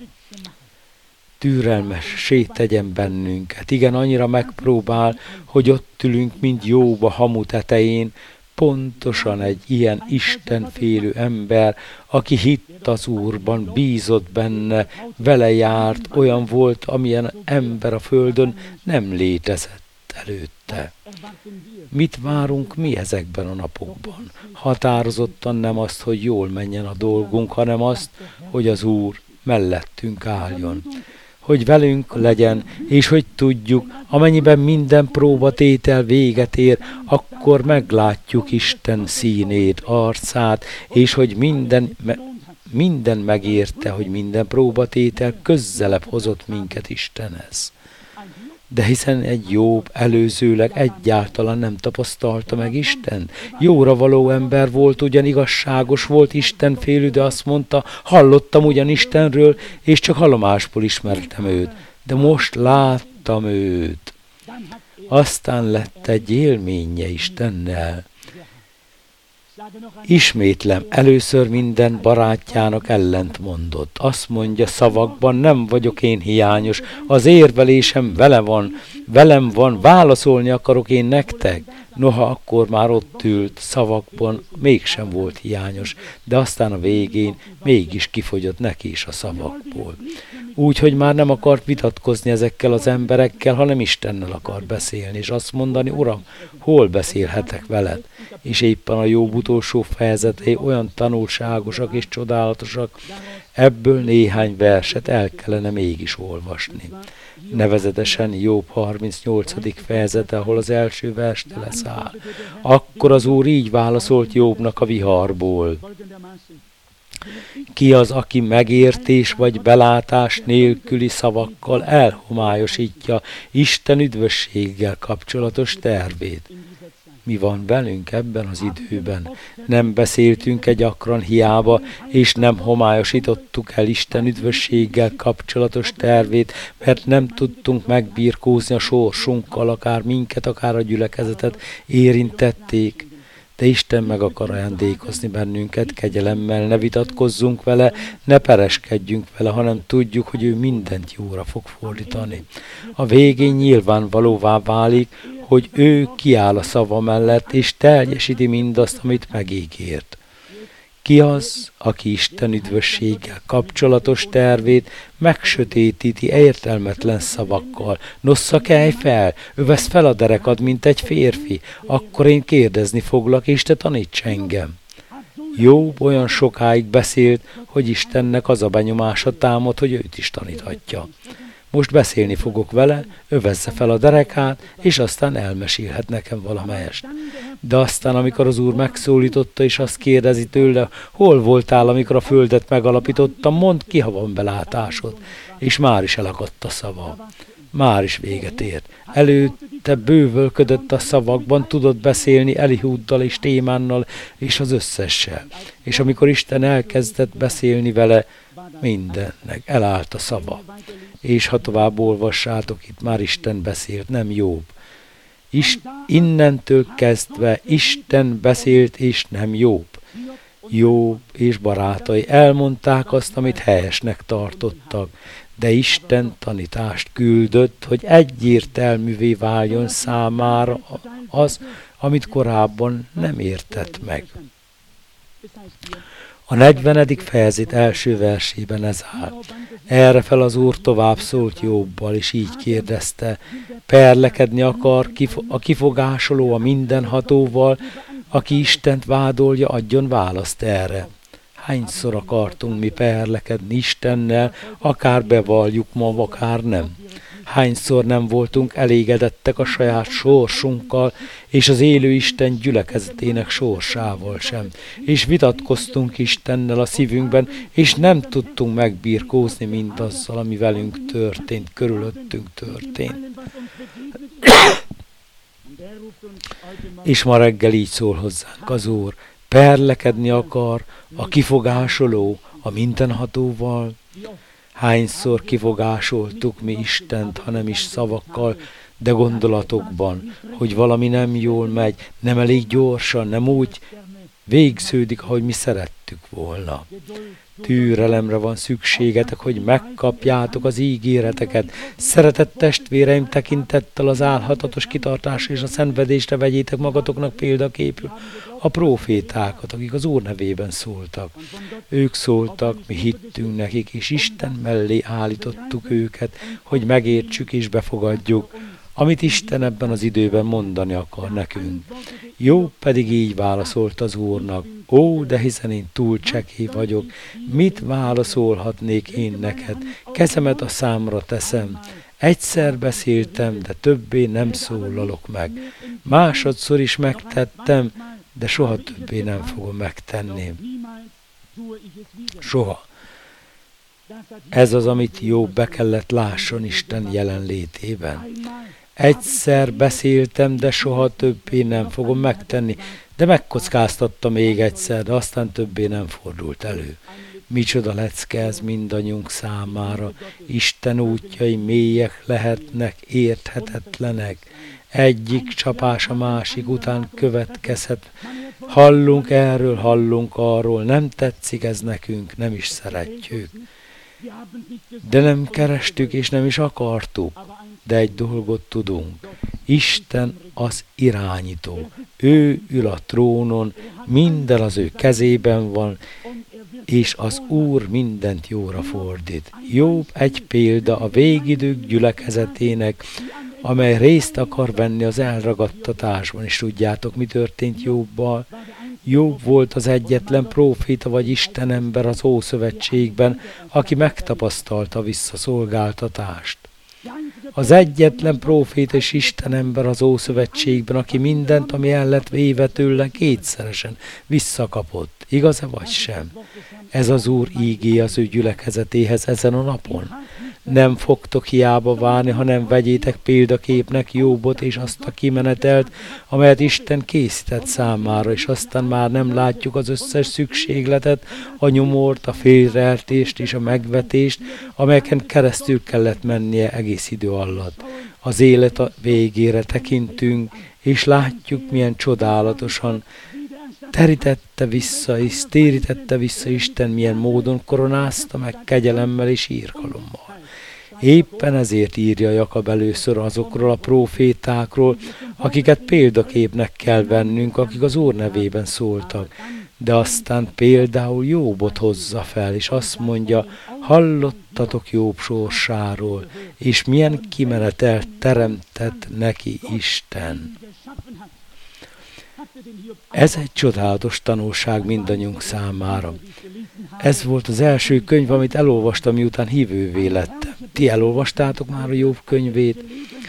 Türelmessé tegyen bennünket. Igen, annyira megpróbál, hogy ott ülünk, mint Jobb a hamu tetején, pontosan egy ilyen istenfélő ember, aki hitt az Úrban, bízott benne, vele járt, olyan volt, amilyen ember a földön nem létezett előtte. Mit várunk mi ezekben a napokban? Határozottan nem azt, hogy jól menjen a dolgunk, hanem azt, hogy az Úr mellettünk álljon. Hogy velünk legyen, és hogy tudjuk, amennyiben minden próbatétel véget ér, akkor meglátjuk Isten színét, arcát, és hogy minden megérte, hogy minden próbatétel közelebb hozott minket Istenhez. De hiszen egy Jobb előzőleg egyáltalán nem tapasztalta meg Isten. Jóra való ember volt, ugyan igazságos volt, istenfélő, de azt mondta, hallottam ugyan Istenről, és csak hallomásból ismertem őt. De most láttam őt. Aztán lett egy élménye Istennel. Ismétlem, először minden barátjának ellent mondott. Azt mondja szavakban, nem vagyok én hiányos, az érvelésem velem van, válaszolni akarok én nektek. Noha akkor már ott ült, szavakban mégsem volt hiányos, de aztán a végén mégis kifogyott neki is a szavakból. Úgyhogy már nem akart vitatkozni ezekkel az emberekkel, hanem Istennel akar beszélni, és azt mondani, Uram, hol beszélhetek veled? És éppen a Jobb utolsó fejezetei olyan tanulságosak és csodálatosak, ebből néhány verset el kellene mégis olvasni. Nevezetesen Jobb 38. fejezete, ahol az első verstől leszáll. Akkor az Úr így válaszolt Jobbnak a viharból. Ki az, aki megértés vagy belátás nélküli szavakkal elhomályosítja Isten üdvösséggel kapcsolatos tervét? Mi van velünk ebben az időben? Nem beszéltünk-e gyakran hiába, és nem homályosítottuk el Isten üdvösséggel kapcsolatos tervét, mert nem tudtunk megbirkózni a sorsunkkal, akár minket, akár a gyülekezetet érintették. De Isten meg akar ajándékozni bennünket kegyelemmel, ne vitatkozzunk vele, ne pereskedjünk vele, hanem tudjuk, hogy ő mindent jóra fog fordítani. A végén nyilvánvalóvá válik, hogy ő kiáll a szava mellett, és teljesíti mindazt, amit megígért. Ki az, aki Isten üdvösséggel kapcsolatos tervét megsötétíti értelmetlen szavakkal? Nossza, kelj fel, övesz fel a derekad, mint egy férfi, akkor én kérdezni foglak, és te taníts engem. Jobb olyan sokáig beszélt, hogy Istennek az a benyomása támad, hogy őt is taníthatja. Most beszélni fogok vele, övezze fel a derekát, és aztán elmesélhet nekem valamelyest. De aztán, amikor az Úr megszólította, és azt kérdezi tőle, hol voltál, amikor a földet megalapítottam, mondd ki, ha van belátásod. És már is elakadt a szava. Már is véget ért. Előtte bővölködött a szavakban, tudott beszélni Elihúddal és Témánnal, és az összessel. És amikor Isten elkezdett beszélni vele, mindennek elállt a szava. És ha tovább olvassátok, itt már Isten beszélt, nem Jobb. Innentől kezdve Isten beszélt, és nem Jobb. Jobb és barátai elmondták azt, amit helyesnek tartottak, de Isten tanítást küldött, hogy egyértelművé váljon számára az, amit korábban nem értett meg. A 40. fejezet első versében ez áll. Erre fel az Úr tovább szólt Jobbal, és így kérdezte, perlekedni akar a kifogásoló a mindenhatóval, aki Istent vádolja, adjon választ erre. Hányszor akartunk mi perlekedni Istennel, akár bevalljuk ma, akár nem. Hányszor nem voltunk elégedettek a saját sorsunkkal, és az élő Isten gyülekezetének sorsával sem. És vitatkoztunk Istennel a szívünkben, és nem tudtunk megbirkózni mindazzal, ami velünk történt, körülöttünk történt. És ma reggel így szól hozzánk az Úr, perlekedni akar a kifogásoló, a mindenhatóval. Hányszor kifogásoltuk mi Istent, ha nem is szavakkal, de gondolatokban, hogy valami nem jól megy, nem elég gyorsan, nem úgy végződik, ahogy mi szerettük volna. Türelemre van szükségetek, hogy megkapjátok az ígéreteket. Szeretett testvéreim, tekintettel az álhatatos kitartás és a szenvedésre vegyétek magatoknak példaképül a prófétákat, akik az Úr nevében szóltak. Ők szóltak, mi hittünk nekik, és Isten mellé állítottuk őket, hogy megértsük és befogadjuk, amit Isten ebben az időben mondani akar nekünk. Jobb pedig így válaszolt az Úrnak, ó, de hiszen én túl csekély vagyok, mit válaszolhatnék én neked? Kezemet a számra teszem. Egyszer beszéltem, de többé nem szólalok meg. Másodszor is megtettem, de soha többé nem fogom megtenni. Soha. Ez az, amit Jobb be kellett lásson Isten jelenlétében. Egyszer beszéltem, de soha többé nem fogom megtenni, de megkockáztattam még egyszer, de aztán többé nem fordult elő. Micsoda lecke ez mindannyiunk számára. Isten útjai mélyek lehetnek, érthetetlenek. Egyik csapás a másik után következhet. Hallunk erről, hallunk arról, nem tetszik ez nekünk, nem is szeretjük. De nem kerestük és nem is akartuk, de egy dolgot tudunk. Isten az irányító. Ő ül a trónon, minden az ő kezében van, és az Úr mindent jóra fordít. Jobb egy példa a végidők gyülekezetének, amely részt akar venni az elragadtatásban, és tudjátok, mi történt Jobbal? Jobb volt az egyetlen próféta vagy istenember az Ószövetségben, aki megtapasztalta a visszaszolgáltatást. Az egyetlen próféta és istenember az Ószövetségben, aki mindent, ami el lett véve tőle, kétszeresen visszakapott. Igaz-e vagy sem? Ez az Úr ígéje az ő gyülekezetéhez ezen a napon. Nem fogtok hiába várni, hanem vegyétek példaképnek Jobbot és azt a kimenetelt, amelyet Isten készített számára, és aztán már nem látjuk az összes szükségletet, a nyomort, a félreeltést és a megvetést, amelyeken keresztül kellett mennie egész idő alatt. Az élet a végére tekintünk, és látjuk, milyen csodálatosan térítette vissza Isten, milyen módon koronázta meg kegyelemmel és írgalommal. Éppen ezért írja Jakab először azokról a prófétákról, akiket példaképnek kell vennünk, akik az Úr nevében szóltak. De aztán például Jobbot hozza fel, és azt mondja, hallottatok Jobb sorsáról, és milyen kimenetelt teremtett neki Isten. Ez egy csodálatos tanulság mindannyiunk számára. Ez volt az első könyv, amit elolvastam, miután hívővé lettem. Ti elolvastátok már a Jobb könyvét?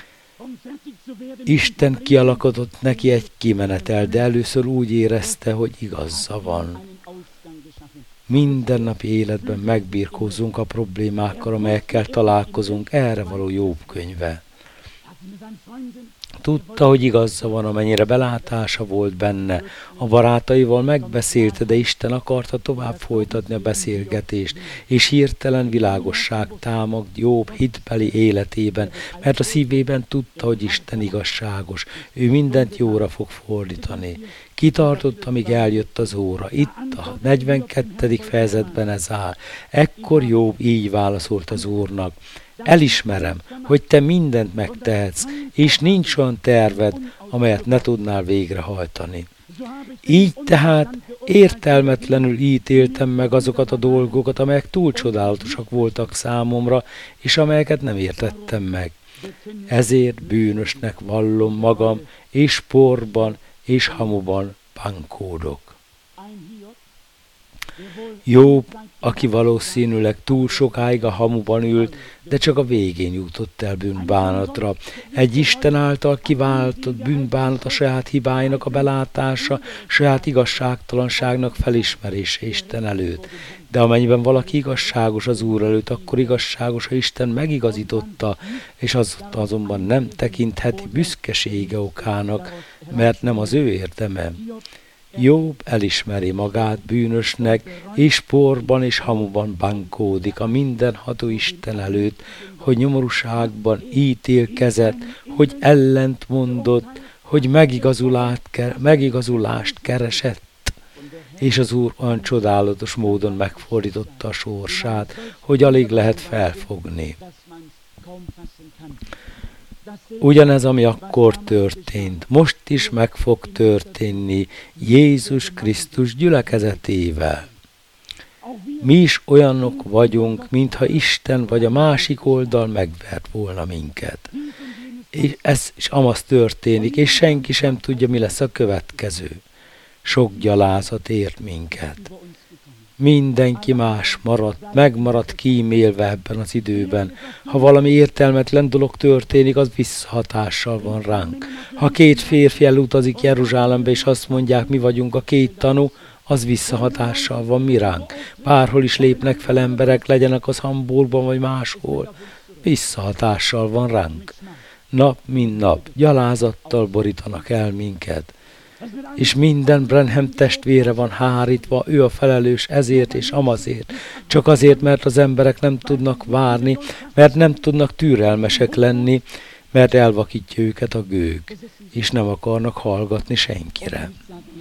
Isten kialakított neki egy kimenetel, de először úgy érezte, hogy igaza van. Mindennapi életben megbirkózunk a problémákkal, amelyekkel találkozunk, erre való Jobb könyve. Tudta, hogy igaza van, amennyire belátása volt benne. A barátaival megbeszélte, de Isten akarta tovább folytatni a beszélgetést, és hirtelen világosság támad Jobb hitbeli életében, mert a szívében tudta, hogy Isten igazságos. Ő mindent jóra fog fordítani. Kitartott, amíg eljött az óra. Itt a 42. fejezetben ez áll. Ekkor Jobb így válaszolt az Úrnak. Elismerem, hogy te mindent megtehetsz, és nincs olyan terved, amelyet ne tudnál végrehajtani. Így tehát értelmetlenül ítéltem meg azokat a dolgokat, amelyek túl csodálatosak voltak számomra, és amelyeket nem értettem meg. Ezért bűnösnek vallom magam, és porban és hamuban pankódok. Jobb, aki valószínűleg túl sokáig a hamuban ült, de csak a végén jutott el bűnbánatra. Egy Isten által kiváltott bűnbánat a saját hibáinak a belátása, saját igazságtalanságnak felismerése Isten előtt. De amennyiben valaki igazságos az Úr előtt, akkor igazságos, ha Isten megigazította, és az azonban nem tekintheti büszkesége okának, mert nem az ő érdeme. Jobb elismeri magát bűnösnek, és porban és hamuban bánkódik a mindenható Isten előtt, hogy nyomorúságban ítélkezett, hogy ellent mondott, hogy megigazulást keresett, és az Úr olyan csodálatos módon megfordította a sorsát, hogy alig lehet felfogni. Ugyanez, ami akkor történt, most is meg fog történni Jézus Krisztus gyülekezetével. Mi is olyanok vagyunk, mintha Isten vagy a másik oldal megvert volna minket. És ez is amaz történik, és senki sem tudja, mi lesz a következő. Sok gyalázat ért minket. Mindenki más megmaradt kímélve ebben az időben. Ha valami értelmetlen dolog történik, az visszahatással van ránk. Ha két férfi elutazik Jeruzsálembe, és azt mondják, mi vagyunk a két tanú, az visszahatással van mi ránk. Bárhol is lépnek fel emberek, legyenek az Hamburgban vagy máshol, visszahatással van ránk. Nap mint nap gyalázattal borítanak el minket. És minden Branham testvére van hárítva, ő a felelős ezért és amazért. Csak azért, mert az emberek nem tudnak várni, mert nem tudnak türelmesek lenni, mert elvakítja őket a gőg, és nem akarnak hallgatni senkire.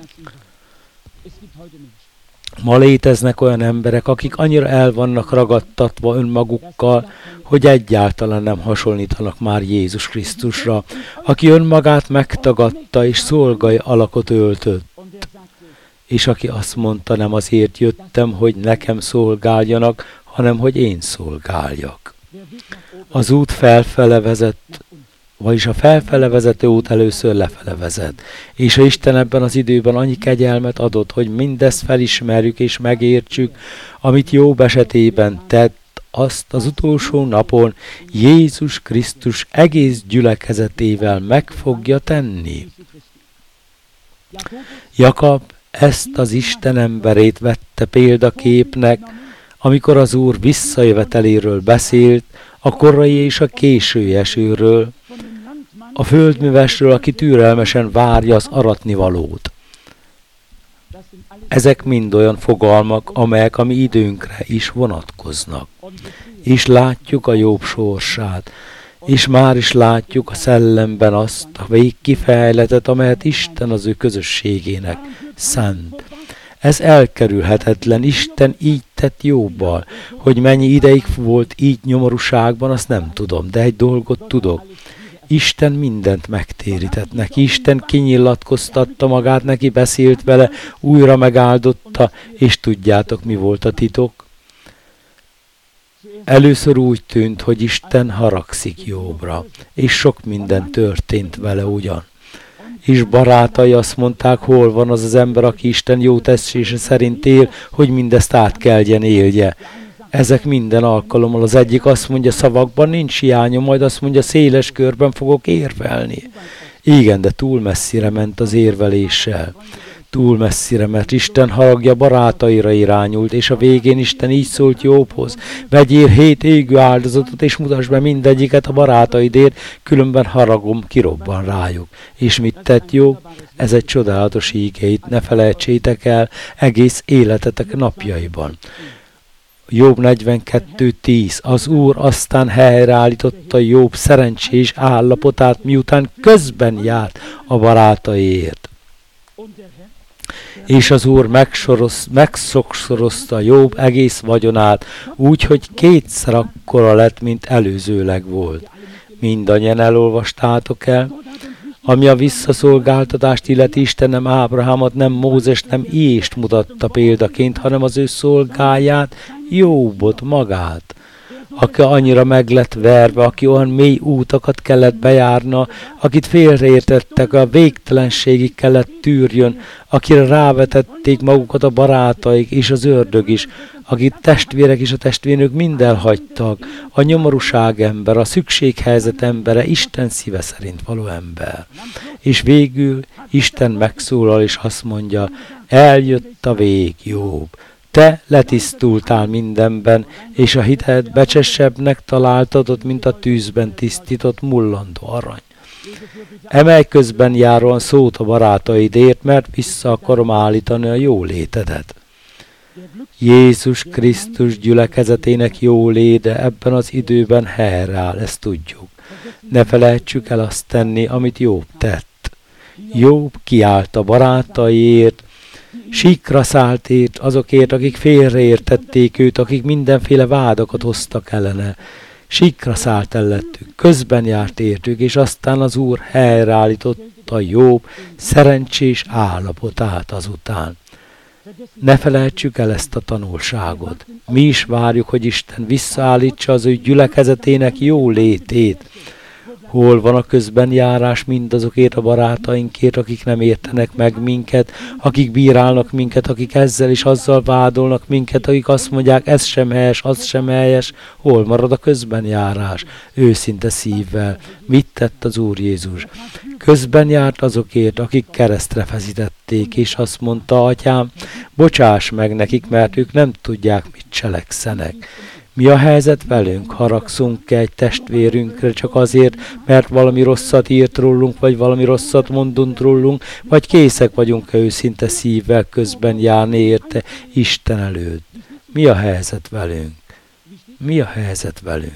Ma léteznek olyan emberek, akik annyira el vannak ragadtatva önmagukkal, hogy egyáltalán nem hasonlítanak már Jézus Krisztusra, aki önmagát megtagadta és szolgai alakot öltött. És aki azt mondta, nem azért jöttem, hogy nekem szolgáljanak, hanem hogy én szolgáljak. Az út felfele vezet, vagyis a felfele vezető út először lefele vezet. És ha Isten ebben az időben annyi kegyelmet adott, hogy mindezt felismerjük és megértsük, amit Jobb esetében tett, azt az utolsó napon Jézus Krisztus egész gyülekezetével meg fogja tenni. Jakab ezt az Isten emberét vette példaképnek, amikor az Úr visszajöveteléről beszélt, a korai és a késői esőről, a földművesről, aki türelmesen várja az aratnivalót. Ezek mind olyan fogalmak, amelyek a mi időnkre is vonatkoznak. És látjuk a Jobb sorsát, és már is látjuk a szellemben azt a végkifejletet, amelyet Isten az ő közösségének szánt. Ez elkerülhetetlen, Isten így tett Jobbal, hogy mennyi ideig volt így nyomorúságban, azt nem tudom, de egy dolgot tudok. Isten mindent megtérített neki, Isten kinyilatkoztatta magát, neki beszélt vele, újra megáldotta, és tudjátok, mi volt a titok? Először úgy tűnt, hogy Isten haragszik Jobbra, és sok minden történt vele ugyan. És barátai azt mondták, hol van az az ember, aki Isten jó tessése szerint él, hogy mindezt átkeljen élje. Ezek minden alkalommal az egyik azt mondja, szavakban nincs hiányom, majd azt mondja, széles körben fogok érvelni. Igen, de túl messzire ment az érveléssel. Túl messzire, mert Isten haragja barátaira irányult, és a végén Isten így szólt Jobbhoz: vegyél 7 égő áldozatot, és mutasd be mindegyiket a barátaidért, különben haragom kirobban rájuk. És mit tett Jobb? Ez egy csodálatos ígét, ne felejtsétek el egész életetek napjaiban. Jobb 42:10. Az Úr aztán helyreállította Jobb szerencsés állapotát, miután közben járt a barátaiért. És az Úr megsokszorozta Jobb egész vagyonát, úgy, hogy 2-szer akkora lett, mint előzőleg volt. Mindannyian elolvastátok el? Ami a visszaszolgáltatást illeti, Isten nem Ábrahámot, nem Mózest, nem Iést mutatta példaként, hanem az ő szolgáját, Jobbot magát. aki annyira meg lett verve, aki olyan mély útakat kellett bejárna, akit félreértettek, a végtelenségig kellett tűrjön, akire rávetették magukat a barátaik és az ördög is, akit testvérek és a testvérnők mind elhagytak, a nyomorúság ember, a szükséghelyzet embere, Isten szíve szerint való ember. És végül Isten megszólal és azt mondja, eljött a vég, Jobb. Te letisztultál mindenben, és a hited becsesebbnek találtatod, mint a tűzben tisztított mullandó arany. Emelj közben járóan szót a barátaidért, mert vissza akarom állítani a jólétedet. Jézus Krisztus gyülekezetének jóléte ebben az időben helyreáll, ezt tudjuk. Ne felejtsük el azt tenni, amit Jobb tett. Jobb kiállt a barátaiért, síkra szállt ért azokért, akik félreértették őt, akik mindenféle vádakat hoztak ellene. Síkra szállt ellettük, közben járt értük, és aztán az Úr helyreállította Jobb szerencsés állapotát azután. Ne felejtsük el ezt a tanulságot. Mi is várjuk, hogy Isten visszaállítsa az ő gyülekezetének jó létét. Hol van a közbenjárás mindazokért a barátainkért, akik nem értenek meg minket, akik bírálnak minket, akik ezzel és azzal vádolnak minket, akik azt mondják, ez sem helyes, az sem helyes. Hol marad a közbenjárás? Őszinte szívvel. Mit tett az Úr Jézus? Közben járt azokért, akik keresztre feszítették, és azt mondta, Atyám, bocsáss meg nekik, mert ők nem tudják, mit cselekszenek. Mi a helyzet velünk? Haragszunk-e egy testvérünkre csak azért, mert valami rosszat írt rólunk, vagy valami rosszat mondunk rólunk, vagy készek vagyunk-e őszinte szívvel közben járni érte Isten előtt? Mi a helyzet velünk? Mi a helyzet velünk?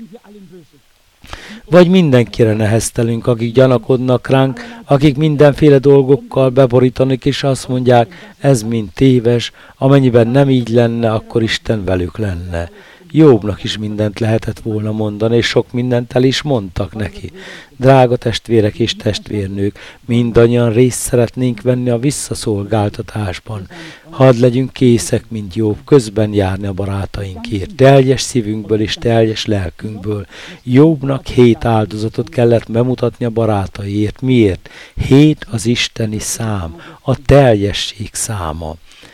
Vagy mindenkire neheztelünk, akik gyanakodnak ránk, akik mindenféle dolgokkal beborítanak, és azt mondják, ez mind téves, amennyiben nem így lenne, akkor Isten velük lenne. Jobbnak is mindent lehetett volna mondani, és sok mindent el is mondtak neki. Drága testvérek és testvérnők, mindannyian részt szeretnénk venni a visszaszolgáltatásban. Hadd legyünk készek, mint Jobb, közben járni a barátainkért, teljes szívünkből és teljes lelkünkből. Jobbnak 7 áldozatot kellett bemutatni a barátaiért. Miért? 7 az isteni szám, a teljesség száma.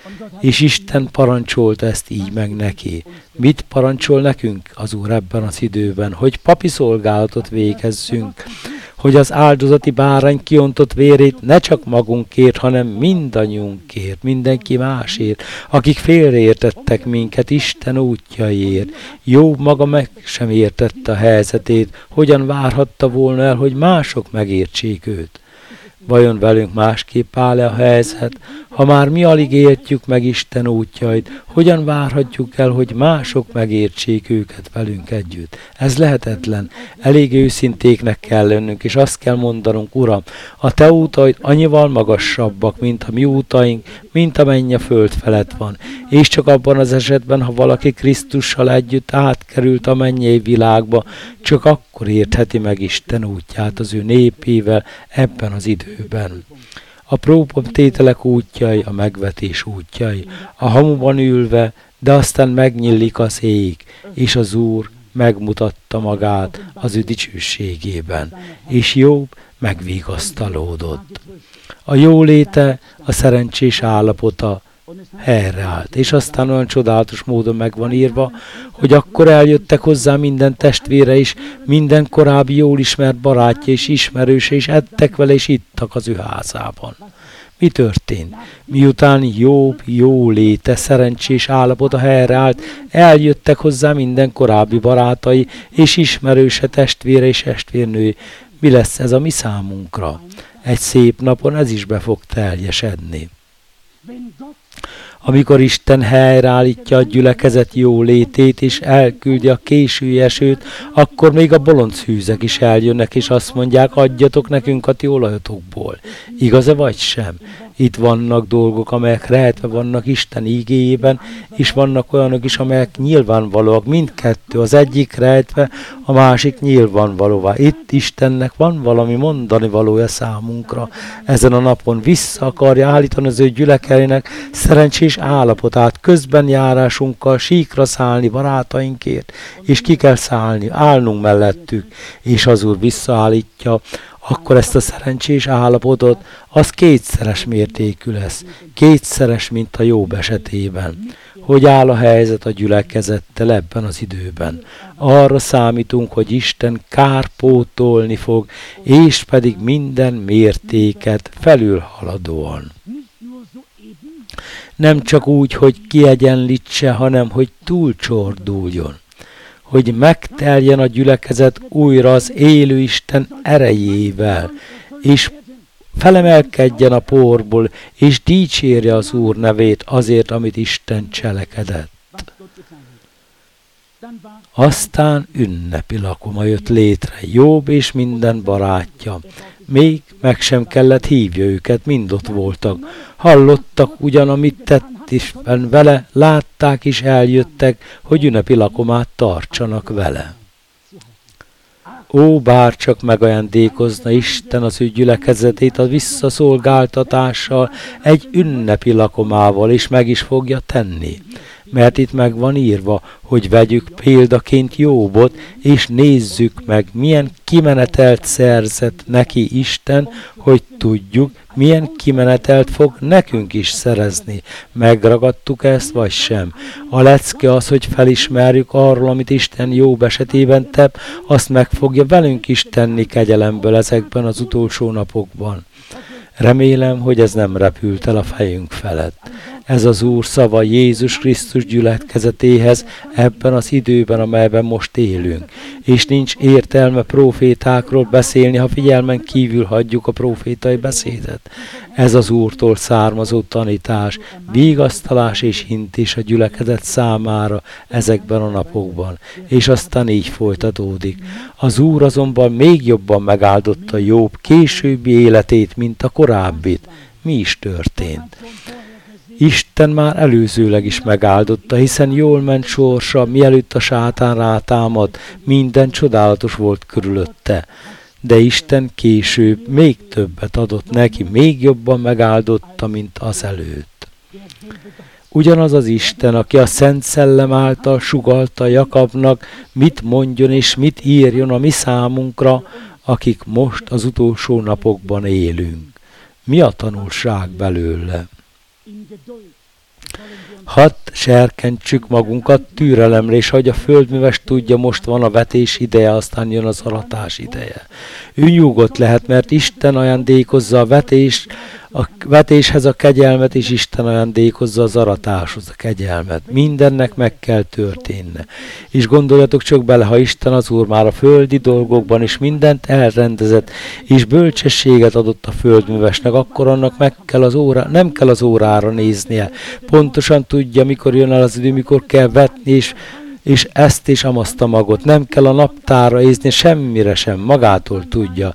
És Isten parancsolta ezt így meg neki. Mit parancsol nekünk az Úr ebben az időben? Hogy papi szolgálatot végezzünk, hogy az áldozati bárány kiontott vérét ne csak magunkért, hanem mindannyiunkért, mindenki másért, akik félreértettek minket Isten útjaiért. Jobb maga meg sem értette a helyzetét, hogyan várhatta volna el, hogy mások megértsék őt. Vajon velünk másképp áll-e a helyzet? Ha már mi alig értjük meg Isten útjait, hogyan várhatjuk el, hogy mások megértsék őket velünk együtt? Ez lehetetlen. Elég őszintéknek kell lennünk, és azt kell mondanunk, Uram, a Te útaid annyival magasabbak, mint a mi útaink, mint a menny a föld felett van. És csak abban az esetben, ha valaki Krisztussal együtt átkerült a mennyei világba, csak akkor értheti meg Isten útját az ő népével ebben az időben. A próbatételek útjai, a megvetés útjai, a hamuban ülve, de aztán megnyílik az ég, és az Úr megmutatta magát az ő dicsőségében, és Jobb megvigasztalódott. A jóléte, a szerencsés állapota helyreállt, és aztán olyan csodálatos módon meg van írva, hogy akkor eljöttek hozzá minden testvére is, minden korábbi jól ismert barátja és ismerőse, és ettek vele, és ittak az ő házában. Mi történt? Miután Jobb jóléte, szerencsés állapota helyreállt, eljöttek hozzá minden korábbi barátai, és ismerőse, testvére és testvérnői. Mi lesz ez a mi számunkra? Egy szép napon ez is be fog teljesedni. Amikor Isten helyreállítja a gyülekezet jólétét, és elküldi a késői esőt, akkor még a bolondhűzek is eljönnek, és azt mondják, adjatok nekünk a ti olajatokból. Igaz-e vagy sem? Itt vannak dolgok, amelyek rejtve vannak Isten ígéjében, és vannak olyanok is, amelyek nyilvánvalóak. Mindkettő, az egyik rejtve, a másik nyilvánvalóvá. Itt Istennek van valami mondani valója számunkra. Ezen a napon vissza akarja állítani az ő gyülekezének szerencsés szerencsés állapotát, közben járásunkkal síkra szállni barátainkért, és ki kell szállni, állnunk mellettük, és az Úr visszaállítja, akkor ezt a szerencsés állapotot, az kétszeres mértékű lesz, kétszeres, mint a Jobb esetében. Hogy áll a helyzet a gyülekezettel ebben az időben? Arra számítunk, hogy Isten kárpótolni fog, és pedig minden mértéket felülhaladóan. Nem csak úgy, hogy kiegyenlítse, hanem hogy túlcsorduljon. Hogy megteljen a gyülekezet újra az élő Isten erejével, és felemelkedjen a porból, és dicsérje az Úr nevét azért, amit Isten cselekedett. Aztán ünnepi lakoma jött létre, Jobb és minden barátja. Még meg sem kellett hívja őket, mind ott voltak. Hallottak ugyan, amit tett is vele, látták és eljöttek, hogy ünnepi lakomát tartsanak vele. Ó, bárcsak megajándékozna Isten az ő gyülekezetét a visszaszolgáltatással, egy ünnepi lakomával, és meg is fogja tenni. Mert itt meg van írva, hogy vegyük példaként Jobbot, és nézzük meg, milyen kimenetelt szerzett neki Isten, hogy tudjuk, milyen kimenetelt fog nekünk is szerezni. Megragadtuk ezt, vagy sem? A lecke az, hogy felismerjük arról, amit Isten Jobb esetében tett, azt meg fogja velünk is tenni kegyelemből ezekben az utolsó napokban. Remélem, hogy ez nem repült el a fejünk felett. Ez az Úr szava Jézus Krisztus gyülekezetéhez ebben az időben, amelyben most élünk. És nincs értelme profétákról beszélni, ha figyelmen kívül hagyjuk a profétai beszédet. Ez az Úrtól származó tanítás, vigasztalás és hintés a gyülekezet számára ezekben a napokban. És aztán így folytatódik. Az Úr azonban még jobban megáldotta Jobb későbbi életét, mint a korábbit. Mi is történt? Isten már előzőleg is megáldotta, hiszen jól ment sorsa, mielőtt a sátán rátámad, minden csodálatos volt körülötte. De Isten később még többet adott neki, még jobban megáldotta, mint azelőtt. Ugyanaz az Isten, aki a Szent Szellem által sugallta Jakabnak, mit mondjon és mit írjon a mi számunkra, akik most az utolsó napokban élünk. Mi a tanulság belőle? Hadd serkentsük magunkat türelemre, és hogy a földműves tudja, most van a vetés ideje, aztán jön az aratás ideje. Ő nyugodt lehet, mert Isten ajándékozza a vetéshez a kegyelmet, és Isten ajándékozza az aratáshoz a kegyelmet. Mindennek meg kell történnie. És gondoljatok csak bele, ha Isten az Úr már a földi dolgokban is mindent elrendezett, és bölcsességet adott a földművesnek, akkor annak nem kell az órára néznie. Pontosan tudja, mikor jön el az idő, mikor kell vetni, és ezt és amazt a magot. Nem kell a naptárra nézni, semmire sem, magától tudja.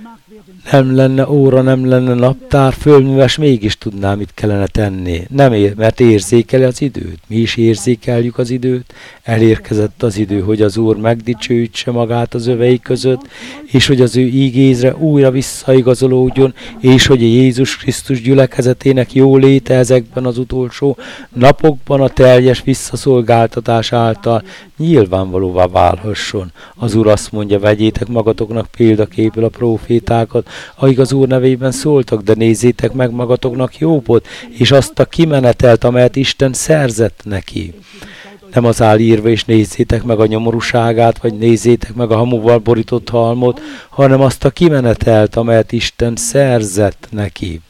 Nem lenne óra, nem lenne naptár, földműves mégis tudná, mit kellene tenni. Mert érzékeli az időt. Mi is érzékeljük az időt. Elérkezett az idő, hogy az Úr megdicsőítse magát az övei között, és hogy az ő ígézre újra visszaigazolódjon, és hogy a Jézus Krisztus gyülekezetének jóléte ezekben az utolsó napokban a teljes visszaszolgáltatás által nyilvánvalóvá válhasson. Az Úr azt mondja, vegyétek magatoknak példaképül a profétákat, akik az Úr nevében szóltak, de nézzétek meg magatoknak Jobbot, és azt a kimenetelt, amelyet Isten szerzett neki. Nem az áll írva, és nézzétek meg a nyomorúságát, vagy nézzétek meg a hamuval borított halmot, hanem azt a kimenetelt, amelyet Isten szerzett neki.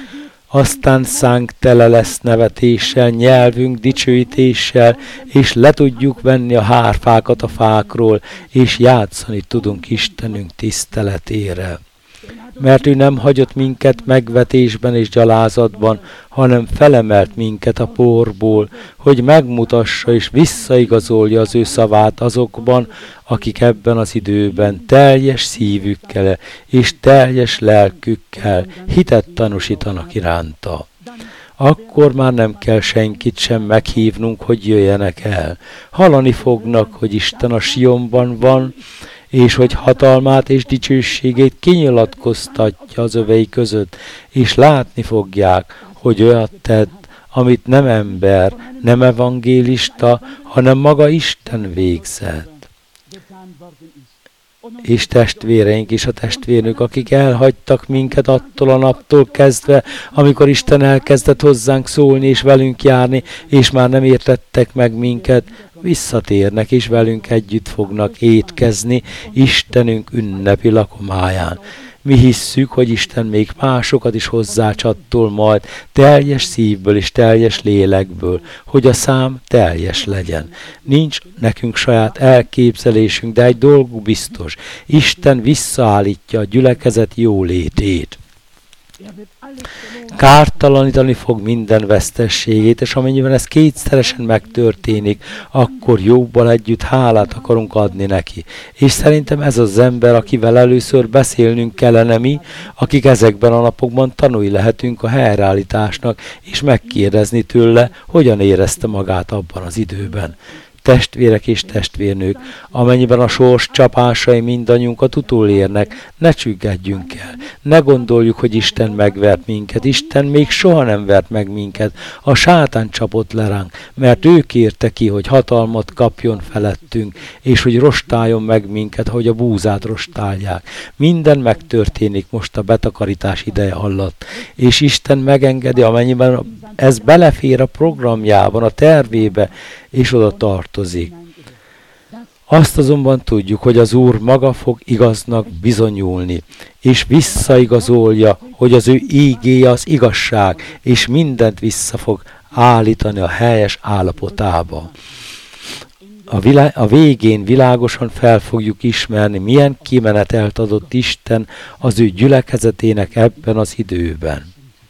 Aztán szánk tele lesz nevetéssel, nyelvünk dicsőítéssel, és le tudjuk venni a hárfákat a fákról, és játszani tudunk Istenünk tiszteletére. Mert ő nem hagyott minket megvetésben és gyalázatban, hanem felemelt minket a porból, hogy megmutassa és visszaigazolja az ő szavát azokban, akik ebben az időben teljes szívükkel és teljes lelkükkel hitet tanúsítanak iránta. Akkor már nem kell senkit sem meghívnunk, hogy jöjjenek el. Hallani fognak, hogy Isten a Sionban van, és hogy hatalmát és dicsőségét kinyilatkoztatja az övei között, és látni fogják, hogy olyat tett, amit nem ember, nem evangélista, hanem maga Isten végzett. És testvéreink és a testvérnők, akik elhagytak minket attól a naptól kezdve, amikor Isten elkezdett hozzánk szólni és velünk járni, és már nem értettek meg minket, visszatérnek és velünk együtt fognak étkezni Istenünk ünnepi lakomáján. Mi hisszük, hogy Isten még másokat is hozzácsattol majd, teljes szívből és teljes lélekből, hogy a szám teljes legyen. Nincs nekünk saját elképzelésünk, de egy dolguk biztos. Isten visszaállítja a gyülekezet jólétét. Kártalanítani fog minden vesztességét, és amennyiben ez kétszeresen megtörténik, akkor Jóbbal együtt hálát akarunk adni neki. És szerintem ez az ember, akivel először beszélnünk kellene mi, akik ezekben a napokban tanulni lehetünk a helyreállításnak, és megkérdezni tőle, hogyan érezte magát abban az időben. Testvérek és testvérnők, amennyiben a sors csapásai mindannyiunkat utolérnek, ne csüggedjünk el. Ne gondoljuk, hogy Isten megvert minket. Isten még soha nem vert meg minket. A sátán csapott le ránk, mert ő kérte ki, hogy hatalmat kapjon felettünk, és hogy rostáljon meg minket, hogy a búzát rostálják. Minden megtörténik most a betakarítás ideje alatt, és Isten megengedi, amennyiben ez belefér a programjában, a tervébe, és oda tartozik. Azt azonban tudjuk, hogy az Úr maga fog igaznak bizonyulni, és visszaigazolja, hogy az ő ígéje az igazság, és mindent vissza fog állítani a helyes állapotába. A végén világosan fel fogjuk ismerni, milyen kimenetelt adott Isten az ő gyülekezetének ebben az időben.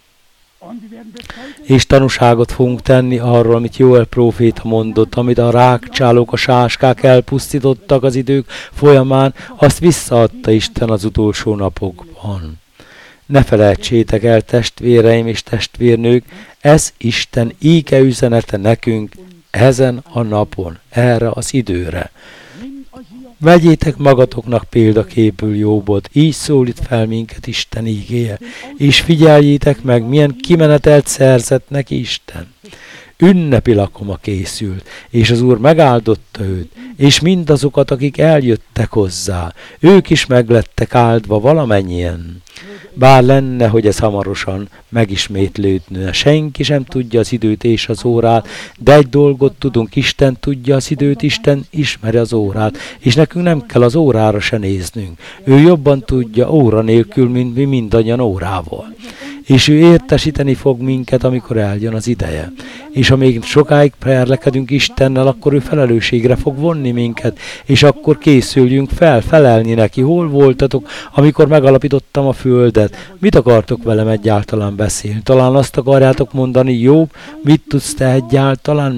És tanúságot fogunk tenni arról, amit Jóel próféta mondott, amit a rákcsálók, a sáskák elpusztítottak az idők folyamán, azt visszaadta Isten az utolsó napokban. Ne felejtsétek el, testvéreim és testvérnők, ez Isten íge üzenete nekünk ezen a napon, erre az időre. Vegyétek magatoknak példaképül Jóbot, így szólít fel minket Isten ígéje, és figyeljétek meg, milyen kimenetelt szerzett neki Isten. Ünnepi lakoma készült, és az Úr megáldotta őt, és mindazokat, akik eljöttek hozzá, ők is meglettek áldva valamennyien. Bár lenne, hogy ez hamarosan megismétlődne. Senki sem tudja az időt és az órát, de egy dolgot tudunk, Isten tudja az időt, Isten ismeri az órát, és nekünk nem kell az órára se néznünk. Ő jobban tudja óra nélkül, mint mi mindannyian órával. És ő értesíteni fog minket, amikor eljön az ideje. És ha még sokáig perlekedünk Istennel, akkor ő felelősségre fog vonni minket, és akkor készüljünk felelni neki. Hol voltatok, amikor megalapítottam a földet? Mit akartok velem egyáltalán beszélni? Talán azt akarjátok mondani, Jobb, mit tudsz te egyáltalán?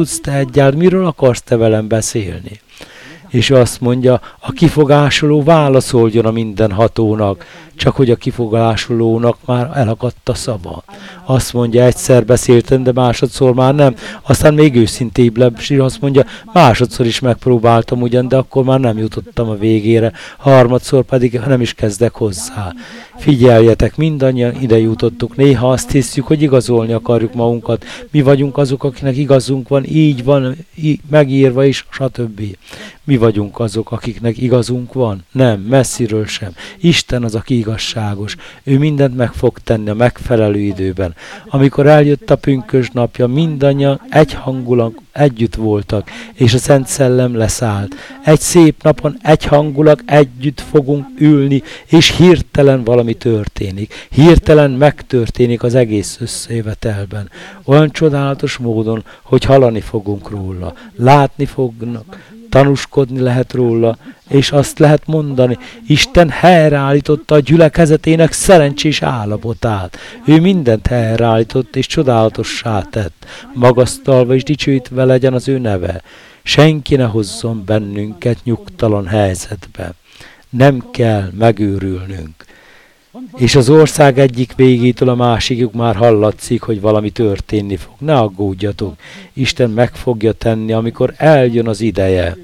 Miről akarsz te velem beszélni? És azt mondja, a kifogásoló válaszoljon a mindenhatónak, csak hogy a kifogásolónak már elakadt a szava. Azt mondja, egyszer beszéltem, de másodszor már nem. Aztán még őszintébb lett, és azt mondja, másodszor is megpróbáltam ugyan, de akkor már nem jutottam a végére. Harmadszor pedig nem is kezdek hozzá. Figyeljetek, mindannyian ide jutottuk. Néha azt hiszük, hogy igazolni akarjuk magunkat. Mi vagyunk azok, akinek igazunk van, így van, megírva is, stb. Mi vagyunk azok, akiknek igazunk van? Nem, messziről sem. Isten az, aki igazságos. Ő mindent meg fog tenni a megfelelő időben. Amikor eljött a pünkösd napja, mindannyian egyhangulag együtt voltak, és a Szent Szellem leszállt. Egy szép napon egyhangulag együtt fogunk ülni, és hirtelen valami történik. Hirtelen megtörténik az egész összejövetelben. Olyan csodálatos módon, hogy hallani fogunk róla, látni fognak, tanúskodni lehet róla, és azt lehet mondani, Isten helyreállította a gyülekezetének szerencsés állapotát. Ő mindent helyreállított és csodálatossá tett. Magasztalva és dicsőítve legyen az ő neve. Senki ne hozzon bennünket nyugtalan helyzetbe. Nem kell megőrülnünk. És az ország egyik végétől a másikig már hallatszik, hogy valami történni fog. Ne aggódjatok. Isten meg fogja tenni, amikor eljön az ideje.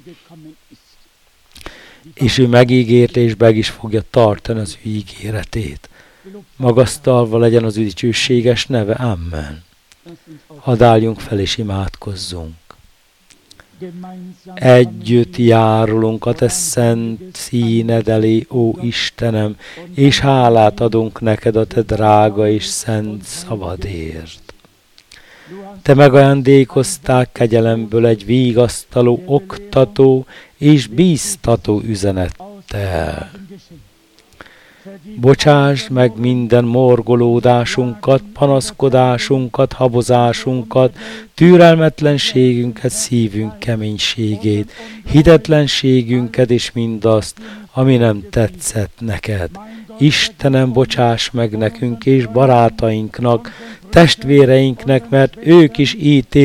És ő megígérte, és meg is fogja tartani az ő ígéretét. Magasztalva legyen az ő dicsőséges neve. Amen. Hadd álljunk fel és imádkozzunk. Együtt járulunk a te szent színed elé, ó Istenem, és hálát adunk neked a te drága és szent szavadért. Te megajándékoztál kegyelemből egy vigasztaló, oktató és bíztató üzenettel. Bocsásd meg minden morgolódásunkat, panaszkodásunkat, habozásunkat, türelmetlenségünket, szívünk keménységét, hitetlenségünket és mindazt, ami nem tetszett neked. Istenem, bocsáss meg nekünk és barátainknak, testvéreinknek, mert ők is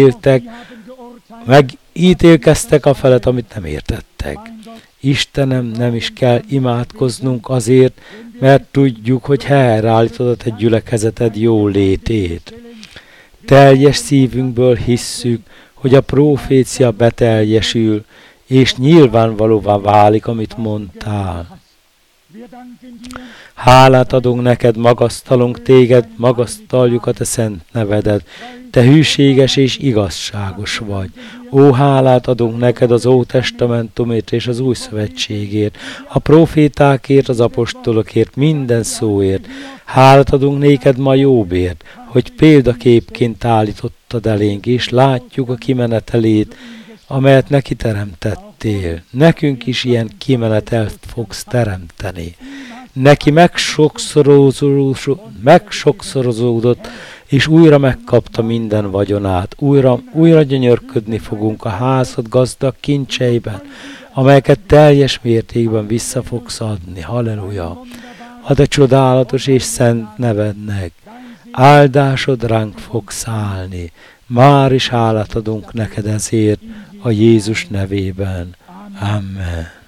ítélkeztek a felett, amit nem értettek. Istenem, nem is kell imádkoznunk azért, mert tudjuk, hogy helyreállítod a te gyülekezeted jó létét. Teljes szívünkből hisszük, hogy a profécia beteljesül, és nyilvánvalóvá válik, amit mondtál. Hálát adunk neked, magasztalunk téged, magasztaljuk a te szent nevedet. Te hűséges és igazságos vagy. Ó, hálát adunk neked az Ótestamentumért és az Új Szövetségért, a profétákért, az apostolokért, minden szóért. Hálát adunk néked ma Jóbért, hogy példaképként állítottad elénk, és látjuk a kimenetelét, amelyet neki teremtettél. Nekünk is ilyen kimenetelt fogsz teremteni. Neki megsokszorozódott, és újra megkapta minden vagyonát. Újra gyönyörködni fogunk a házad gazdag kincseiben, amelyeket teljes mértékben vissza fogsz adni. Halleluja! A te csodálatos és szent nevednek. Áldásod ránk fog szállni. Már is hálát adunk neked ezért a Jézus nevében. Amen.